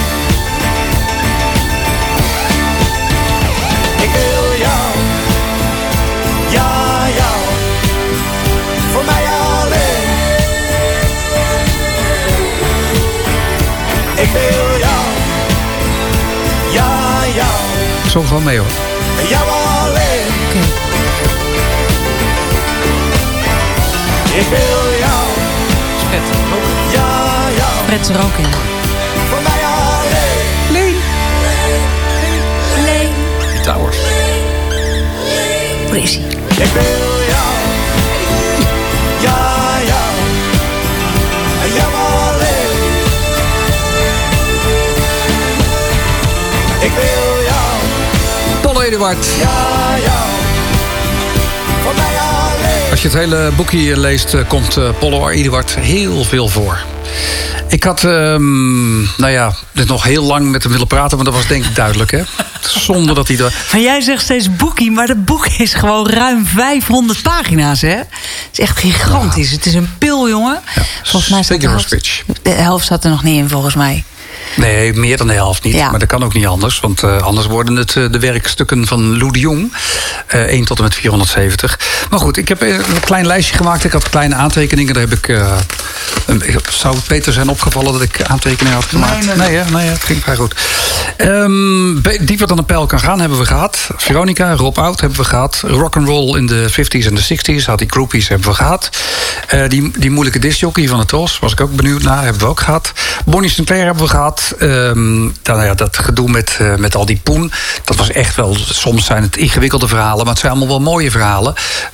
Ik wil jou, ja, jou, voor mij alleen. Ik wil jou, ja, jou. Zo gewoon mee hoor. Jou alleen. Okay. Ik wil jou, Fred, ook. ja, jou. Fred er ook in. Voor mij alleen. Leen. Die Towers. Waar is hij? Ik wil jou, ja, jou, jou alleen. Ik wil jou, Paul Eduard. ja, jou, voor mij alleen. Als je het hele boekje leest, komt Paul Eduard heel veel voor. Ik had, dit nog heel lang met hem willen praten, maar dat was denk ik duidelijk, hè? Zonder dat hij er... Maar jij zegt steeds boekie, maar dat boek is gewoon ruim 500 pagina's, hè? Het is echt gigantisch. Ja. Het is een pil, jongen. Ja, volgens mij staat de helft staat er nog niet in, volgens mij. Nee, meer dan de helft niet. Ja. Maar dat kan ook niet anders. Want anders worden het de werkstukken van Lou de Jong. 1 tot en met 470. Maar goed, ik heb een klein lijstje gemaakt. Ik had kleine aantekeningen. Daar heb ik... zou het Peter zijn opgevallen dat ik aantekeningen had gemaakt? Nee, het ging vrij goed. Dieper dan een pijl kan gaan hebben we gehad. Veronica, Rob Oud hebben we gehad. Rock'n'roll in de 50s en de 60s. Had die groupies hebben we gehad. Die moeilijke discjockey van de Tros. Was ik ook benieuwd naar. Hebben we ook gehad. Bonnie Sinclair hebben we gehad. dat gedoe met al die poen. Dat was echt wel, soms zijn het ingewikkelde verhalen, maar het zijn allemaal wel mooie verhalen.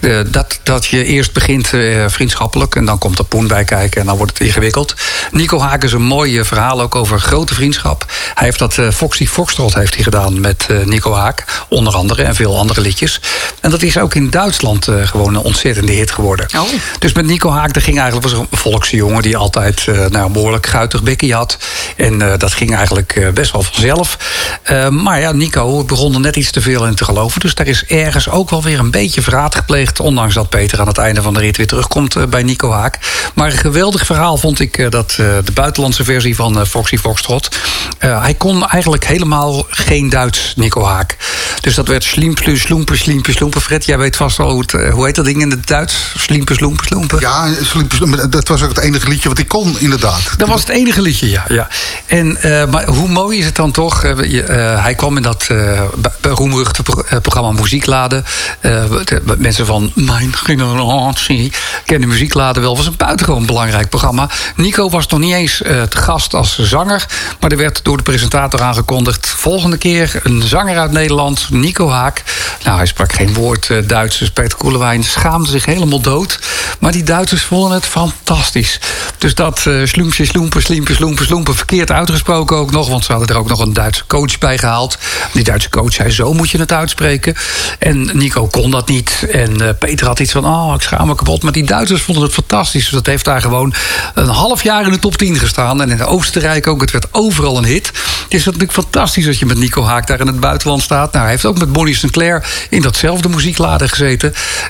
Dat je eerst begint vriendschappelijk en dan komt er poen bij kijken en dan wordt het ingewikkeld. Nico Haak is een mooi verhaal ook over grote vriendschap. Hij heeft dat Foxy Foxtrot heeft hij gedaan met Nico Haak, onder andere, en veel andere liedjes. En dat is ook in Duitsland gewoon een ontzettende hit geworden. Oh. Dus met Nico Haak, dat ging eigenlijk, was een volkse jongen die altijd een behoorlijk guitig bekkie had. En dat ging eigenlijk best wel vanzelf. Maar ja, Nico begon er net iets te veel in te geloven. Dus daar is ergens ook wel weer een beetje verraad gepleegd. Ondanks dat Peter aan het einde van de rit weer terugkomt bij Nico Haak. Maar een geweldig verhaal vond ik dat de buitenlandse versie van Foxy Foxtrot. Hij kon eigenlijk helemaal geen Duits, Nico Haak. Dus dat werd sliempe, sloempe, sliempe, sloempe. Fred, jij weet vast wel hoe heet dat ding in het Duits? Sliempe, sloempe, sloempe. Ja, dat was ook het enige liedje wat ik kon, inderdaad. Dat was het enige liedje, ja. En, maar hoe mooi is het dan toch? Hij kwam in dat beroemruchte programma Muzieklade. Mensen van mijn generatie kennen Muzieklade wel. Het was een buitengewoon belangrijk programma. Nico was nog niet eens te gast als zanger. Maar er werd door de presentator aangekondigd: volgende keer een zanger uit Nederland, Nico Haak. Nou, hij sprak geen woord Duits. Dus Peter Koelewijn schaamde zich helemaal dood. Maar die Duitsers vonden het fantastisch. Dus dat sloempje, sloempe, sliempe, sloempe, sloempe, verkeerd uitgesproken ook nog. Want ze hadden er ook nog een Duitse coach bij gehaald. Die Duitse coach zei: zo moet je het uitspreken. En Nico kon dat niet. En Peter had iets van: ik schaam me kapot. Maar die Duitsers vonden het fantastisch. Dus dat heeft daar gewoon een half jaar in de top 10 gestaan. En in Oostenrijk ook. Het werd overal een hit. Het is natuurlijk fantastisch dat je met Nico Haak daar in het buitenland staat. Nou, hij heeft ook met Bonnie Sinclair in datzelfde Muzieklade gezeten.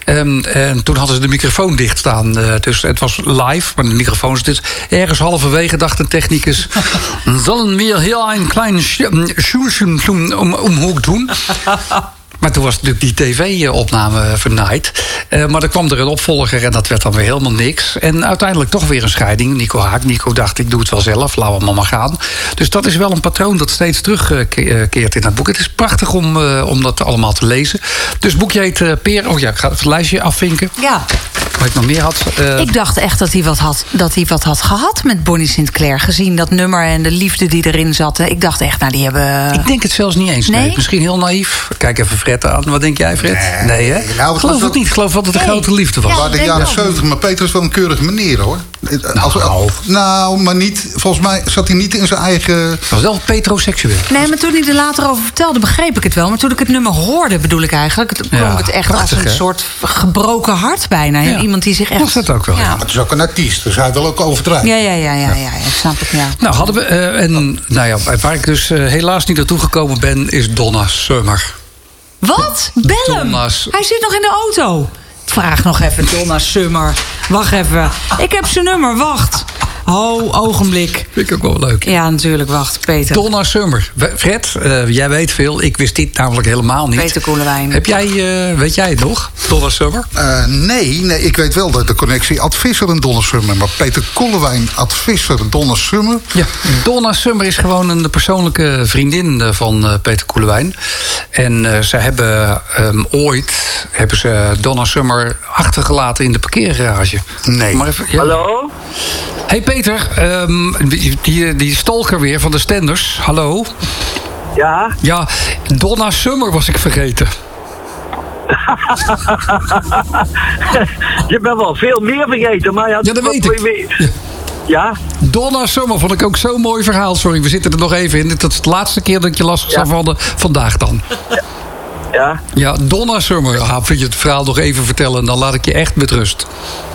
En toen hadden ze de microfoon dicht staan. Dus het was live, maar de microfoon zit ergens halverwege, dacht een technicus: zullen we hier een klein schuurtje omhoog doen? Maar toen was natuurlijk die tv-opname vernaaid. Maar er kwam er een opvolger en dat werd dan weer helemaal niks. En uiteindelijk toch weer een scheiding. Nico Haak. Nico dacht: ik doe het wel zelf, laten we maar gaan. Dus dat is wel een patroon dat steeds terugkeert in het boek. Het is prachtig om dat allemaal te lezen. Dus het boekje heet Peer. Oh ja, ik ga even het lijstje afvinken. Ja. Wat ik nog meer had. Ik dacht echt dat hij wat had gehad met Bonnie Sinclair. Gezien dat nummer en de liefde die erin zat. Ik dacht echt, die hebben... Ik denk het zelfs niet eens. Nee? Misschien heel naïef. Kijk even Fred aan. Wat denk jij, Fred? Nee, hè? Nou, ik geloof het niet. Ik geloof dat het een grote liefde was. Ja, de jaren 70. Maar Peter is wel een keurige meneer, hoor. Nou, maar niet. Volgens mij zat hij niet in zijn eigen... Het was wel petroseksueel. Nee, maar toen hij er later over vertelde, begreep ik het wel. Maar toen ik het nummer hoorde, bedoel ik eigenlijk... klonk het echt prachtig, als een soort gebroken hart bijna. Ja. Iemand die zich echt... Was dat ook wel. Ja. Maar het is ook een artiest, dus hij wil ook overdrijven. Ja, ik snap het, ja. Nou, hadden we... waar ik dus helaas niet naartoe gekomen ben, is Donna Summer. Wat? Bel hem! Hij zit nog in de auto. Vraag nog even, Donna Summer. Wacht even. Ik heb zijn nummer, wacht. Ogenblik. Vind ik ook wel leuk. Ja, natuurlijk, wacht, Peter. Donna Summer. Fred, jij weet veel. Ik wist dit namelijk helemaal niet. Peter Koelewijn. Weet jij het nog? Donna Summer? Nee, ik weet wel dat de connectie Ad Visser en Donna Summer. Maar Peter Koelewijn, Ad Visser, Donna Summer. Ja, Donna Summer is gewoon een persoonlijke vriendin van Peter Koelewijn. En ze hebben ooit Donna Summer achtergelaten in de parkeergarage. Nee. Maar even, ja. Hallo? Hey Peter, die stalker weer van de Stenders. Hallo? Ja? Ja, Donna Summer was ik vergeten. Je bent wel veel meer vergeten, maar ja, dat weet ik. Ja? Donna Summer vond ik ook zo'n mooi verhaal. Sorry, we zitten er nog even in. Dat is de laatste keer dat ik je last zou vallen. Vandaag dan. Ja? Ja, Donna Summer. Vind je het verhaal nog even vertellen en dan laat ik je echt met rust.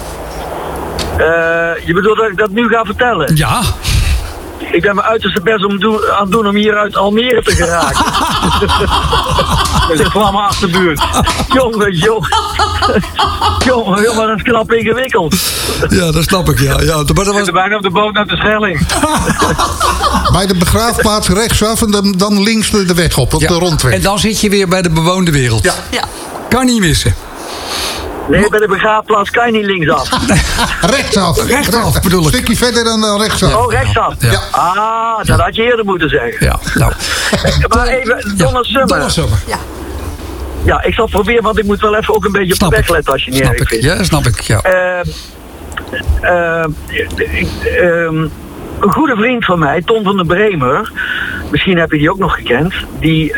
Je bedoelt dat ik dat nu ga vertellen? Ja. Ik ben mijn uiterste best aan het doen om hier uit Almere te geraken. Dus ik kwam mijn achterbuurt. Jongen, maar dat is knap ingewikkeld. Ja, dat snap ik, ja. Maar dat was bijna op de boot naar de Schelling. Bij de begraafplaats rechtsaf en dan links de weg op de rondweg. En dan zit je weer bij de bewoonde wereld. Ja. Kan niet missen. Nee, bij de begraafplaats kan je niet linksaf. Rechtsaf bedoel ik. Een stukje verder dan rechtsaf. Oh, rechtsaf. Ja. Dat had je eerder moeten zeggen. Ja, nou. Maar even, Donna Summer. Ja, ik zal het proberen, want ik moet wel even ook een beetje op de weg letten als je niet erg vindt. Ja, snap ik, ja. een goede vriend van mij, Ton van der Bremer, misschien heb je die ook nog gekend, die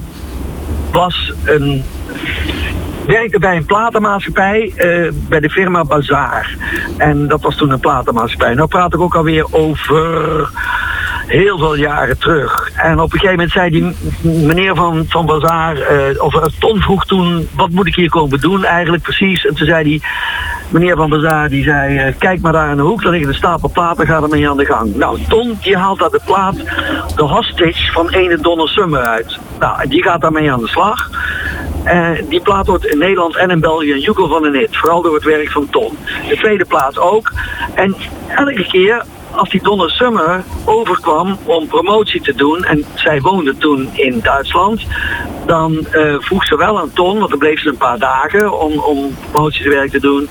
werkte bij een platenmaatschappij, bij de firma Bazaar. En dat was toen een platenmaatschappij. Nou praat ik ook alweer over heel veel jaren terug. En op een gegeven moment zei die meneer van Bazaar, Ton vroeg toen, wat moet ik hier komen doen eigenlijk precies? En toen zei die meneer van Bazaar, die zei, kijk maar daar in de hoek, daar liggen een stapel platen, ga ermee aan de gang. Nou, Ton, die haalt daar de plaat, de Hostage van ene Donna Summer uit. Nou, en die gaat daarmee aan de slag. Die plaat wordt in Nederland en in België een joekel van een hit. Vooral door het werk van Ton. De tweede plaat ook. En elke keer als die Donna Summer overkwam om promotie te doen, en zij woonde toen in Duitsland, dan vroeg ze wel aan Ton, want dan bleef ze een paar dagen om promotiewerk te doen,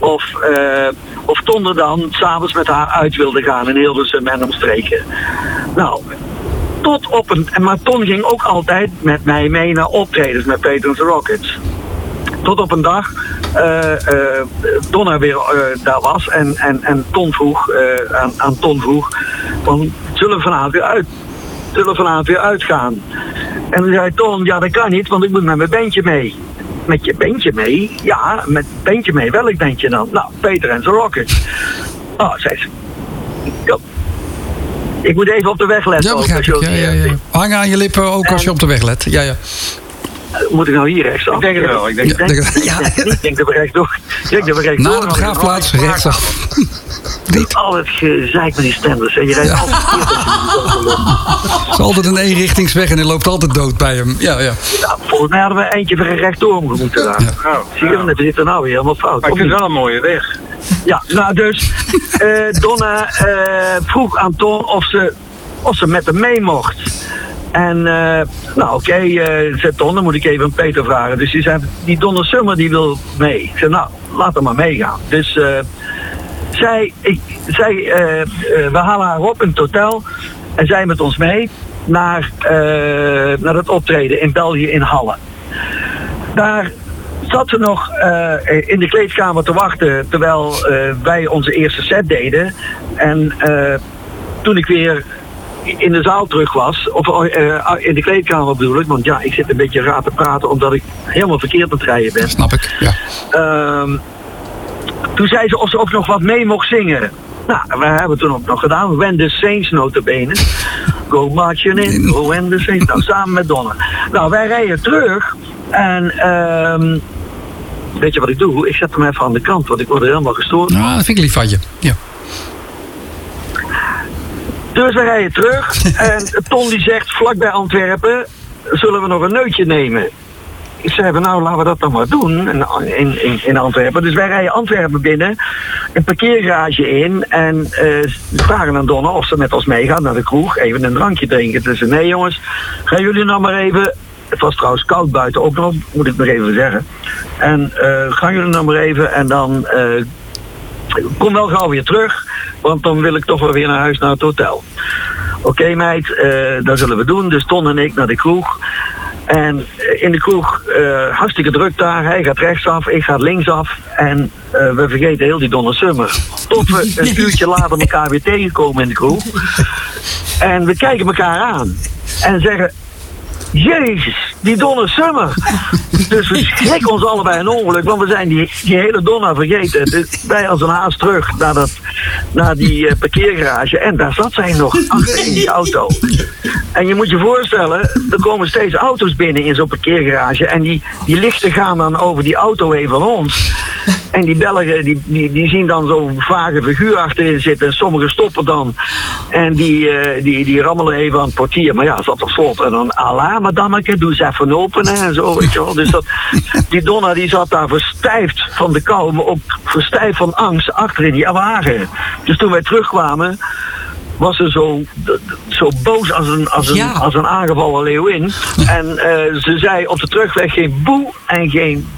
of Ton er dan s'avonds met haar uit wilde gaan in Hilversum en omstreken. Nou, maar Ton ging ook altijd met mij mee naar optredens met Peter and the Rockets. Tot op een dag Donna weer daar was en Ton vroeg, aan Ton vroeg, van, zullen we vanavond weer uitgaan? En toen zei Ton, ja dat kan niet, want ik moet met mijn bandje mee. Met je bandje mee? Ja, met bandje mee. Welk bandje dan? Nou, Peter and the Rockets. Oh, zei ze. Ja. Ik moet even op de weg letten. Ja, begrijp ik. Ja. Hang aan je lippen ook als je op de weg let. Ja. Moet ik nou hier rechtsaf? Ik denk het wel. Ik denk dat we rechtdoor. Na de begraafplaats rechtsaf. Altijd gezeik met die stenders. En je rijdt altijd verkeerd. Het is altijd een eenrichtingsweg en hij loopt altijd dood bij hem. Ja, volgens mij hadden we eentje rechtdoor moeten gaan. Ja. Zie je, we zitten nou weer helemaal fout. Maar ik vind het wel een mooie weg. Ja, nou dus Donna vroeg aan Ton of ze met hem mee mocht. En zei Ton, dan moet ik even aan Peter vragen. Dus die zei, die Donna Summer die wil mee. Ik zei, nou, laat hem maar meegaan. Dus we halen haar op in het hotel en zij met ons mee naar het optreden in België in Halle. Daar zat ze nog in de kleedkamer te wachten terwijl wij onze eerste set deden. En toen ik weer in de zaal terug was, of in de kleedkamer bedoel ik, want ja, ik zit een beetje raar te praten omdat ik helemaal verkeerd aan het rijden ben. Snap ik, ja. Toen zei ze of ze ook nog wat mee mocht zingen. Nou, we hebben toen ook nog gedaan. When the Saints notabene. Go marching in, go when the Saints. Nou, samen met Donna. Nou, wij rijden terug. En weet je wat ik doe? Ik zet hem even aan de kant, want ik word er helemaal gestoord. Nou, dat vind ik lief van je. Ja. Dus we rijden terug. En Ton die zegt, vlakbij Antwerpen, zullen we nog een neutje nemen? Ik zei, nou laten we dat dan maar doen in Antwerpen. Dus wij rijden Antwerpen binnen, een parkeergarage in en vragen aan Donna of ze met ons meegaan naar de kroeg, even een drankje drinken. Dus nee jongens, gaan jullie nou maar even, het was trouwens koud buiten ook nog, moet ik nog even zeggen. En gaan jullie nou maar even en dan kom wel gauw weer terug, want dan wil ik toch wel weer naar huis naar het hotel. Oké, meid, dat zullen we doen. Dus Ton en ik naar de kroeg. En in de kroeg hartstikke druk daar. Hij gaat rechtsaf, ik ga linksaf. En we vergeten heel die Donna Summer. Tot we een uurtje later elkaar weer tegenkomen in de kroeg. En we kijken elkaar aan. En zeggen, Jezus, die Donna Summer. Dus we schrikken ons allebei een ongeluk, want we zijn die hele Donna vergeten. Dus wij als een haas terug naar die parkeergarage. En daar zat zij nog achter in die auto. En je moet je voorstellen, er komen steeds auto's binnen in zo'n parkeergarage. En die lichten gaan dan over die auto heen van ons. En die Belgen, die zien dan zo'n vage figuur achterin zitten. En sommigen stoppen dan. En die rammelen even aan het portier. Maar ja, zat op slot. En dan, Allah, madameke, doe eens even openen en zo, weet je wel. Dus die Donna, die zat daar verstijfd van de kou, maar ook verstijfd van angst achter in die wagen. Dus toen wij terugkwamen, was ze zo boos als een aangevallen leeuwin. En ze zei op de terugweg geen boe en geen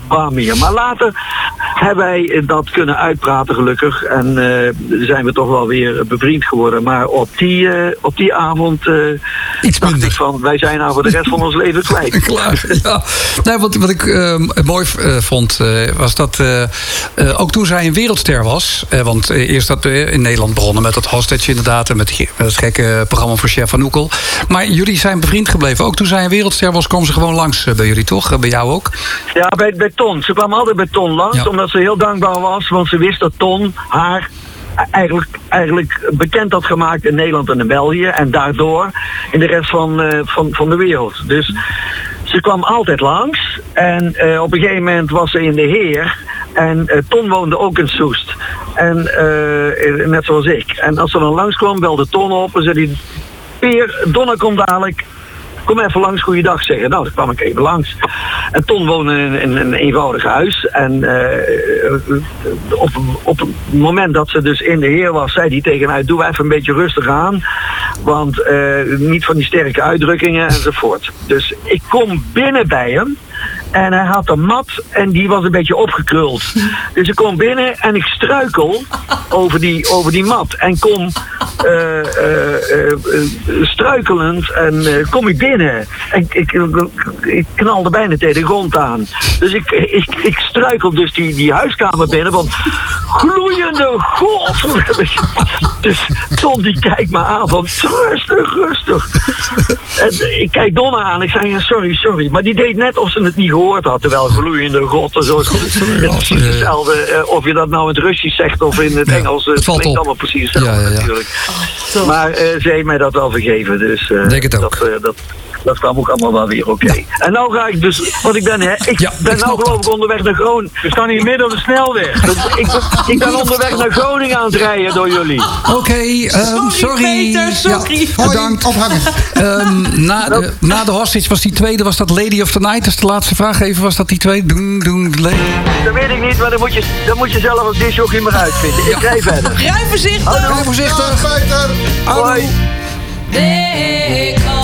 waar meer. Maar later hebben wij dat kunnen uitpraten gelukkig. En zijn we toch wel weer bevriend geworden. Maar op die avond dacht ik van, wij zijn nou voor de rest van ons leven kwijt. Klaar, ja. Nou, wat ik mooi vond, was dat ook toen zij een wereldster was. Want eerst dat in Nederland begonnen met dat Hostage inderdaad. En met het gekke programma van Chef van Oekel. Maar jullie zijn bevriend gebleven. Ook toen zij een wereldster was, kwam ze gewoon langs bij jullie, toch? Bij jou ook? Ja, bij Ton. Ze kwam altijd bij Ton langs, omdat ze heel dankbaar was. Want ze wist dat Ton haar eigenlijk bekend had gemaakt in Nederland en in België. En daardoor in de rest van de wereld. Dus ze kwam altijd langs. En op een gegeven moment was ze in de Heer. En Ton woonde ook in Soest. En net zoals ik. En als ze dan langskwam, belde Ton op en zei die: Peer, Donna komt dadelijk. Kom even langs, goeiedag zeggen. Nou, dan kwam ik even langs. En Ton woonde in een eenvoudig huis. En op het moment dat ze dus in de Heer was, zei hij tegen mij: doe even een beetje rustig aan. Want niet van die sterke uitdrukkingen enzovoort. Dus ik kom binnen bij hem. En hij had een mat en die was een beetje opgekruld. Dus ik kom binnen en ik struikel over die mat. En kom struikelend en kom ik binnen. En ik knalde bijna tegen de grond aan. Dus ik struikel dus die huiskamer binnen. Want gloeiende god. Dus Ton die kijkt me aan van rustig. En ik kijk Donna aan. Ik zei sorry. Maar die deed net of ze het niet gehoord had. Terwijl gloeiende god en zo. Het is precies hetzelfde. Of je dat nou in het Russisch zegt of in het Engels. Het klinkt allemaal precies hetzelfde natuurlijk. Maar ze heeft mij dat wel vergeven. Dus denk het ook. Dat kwam ook allemaal wel weer oké. En nou ga ik dus, want ik ben nou geloof ik onderweg naar Groningen. We staan hier midden op de snelweg. Dus ik ben onderweg naar Groningen aan het rijden door jullie. Oké, sorry. Peter, sorry. Ja, bedankt. Na de hostage was die tweede, was dat Lady of the Night? Dat is de laatste vraag even, was dat die tweede? Doen, Lady. Dat weet ik niet, maar dan moet je zelf als disjockey maar uitvinden. Ik rij verder. Rij voorzichtig. Rij voorzichtig. Peter. Hoi. They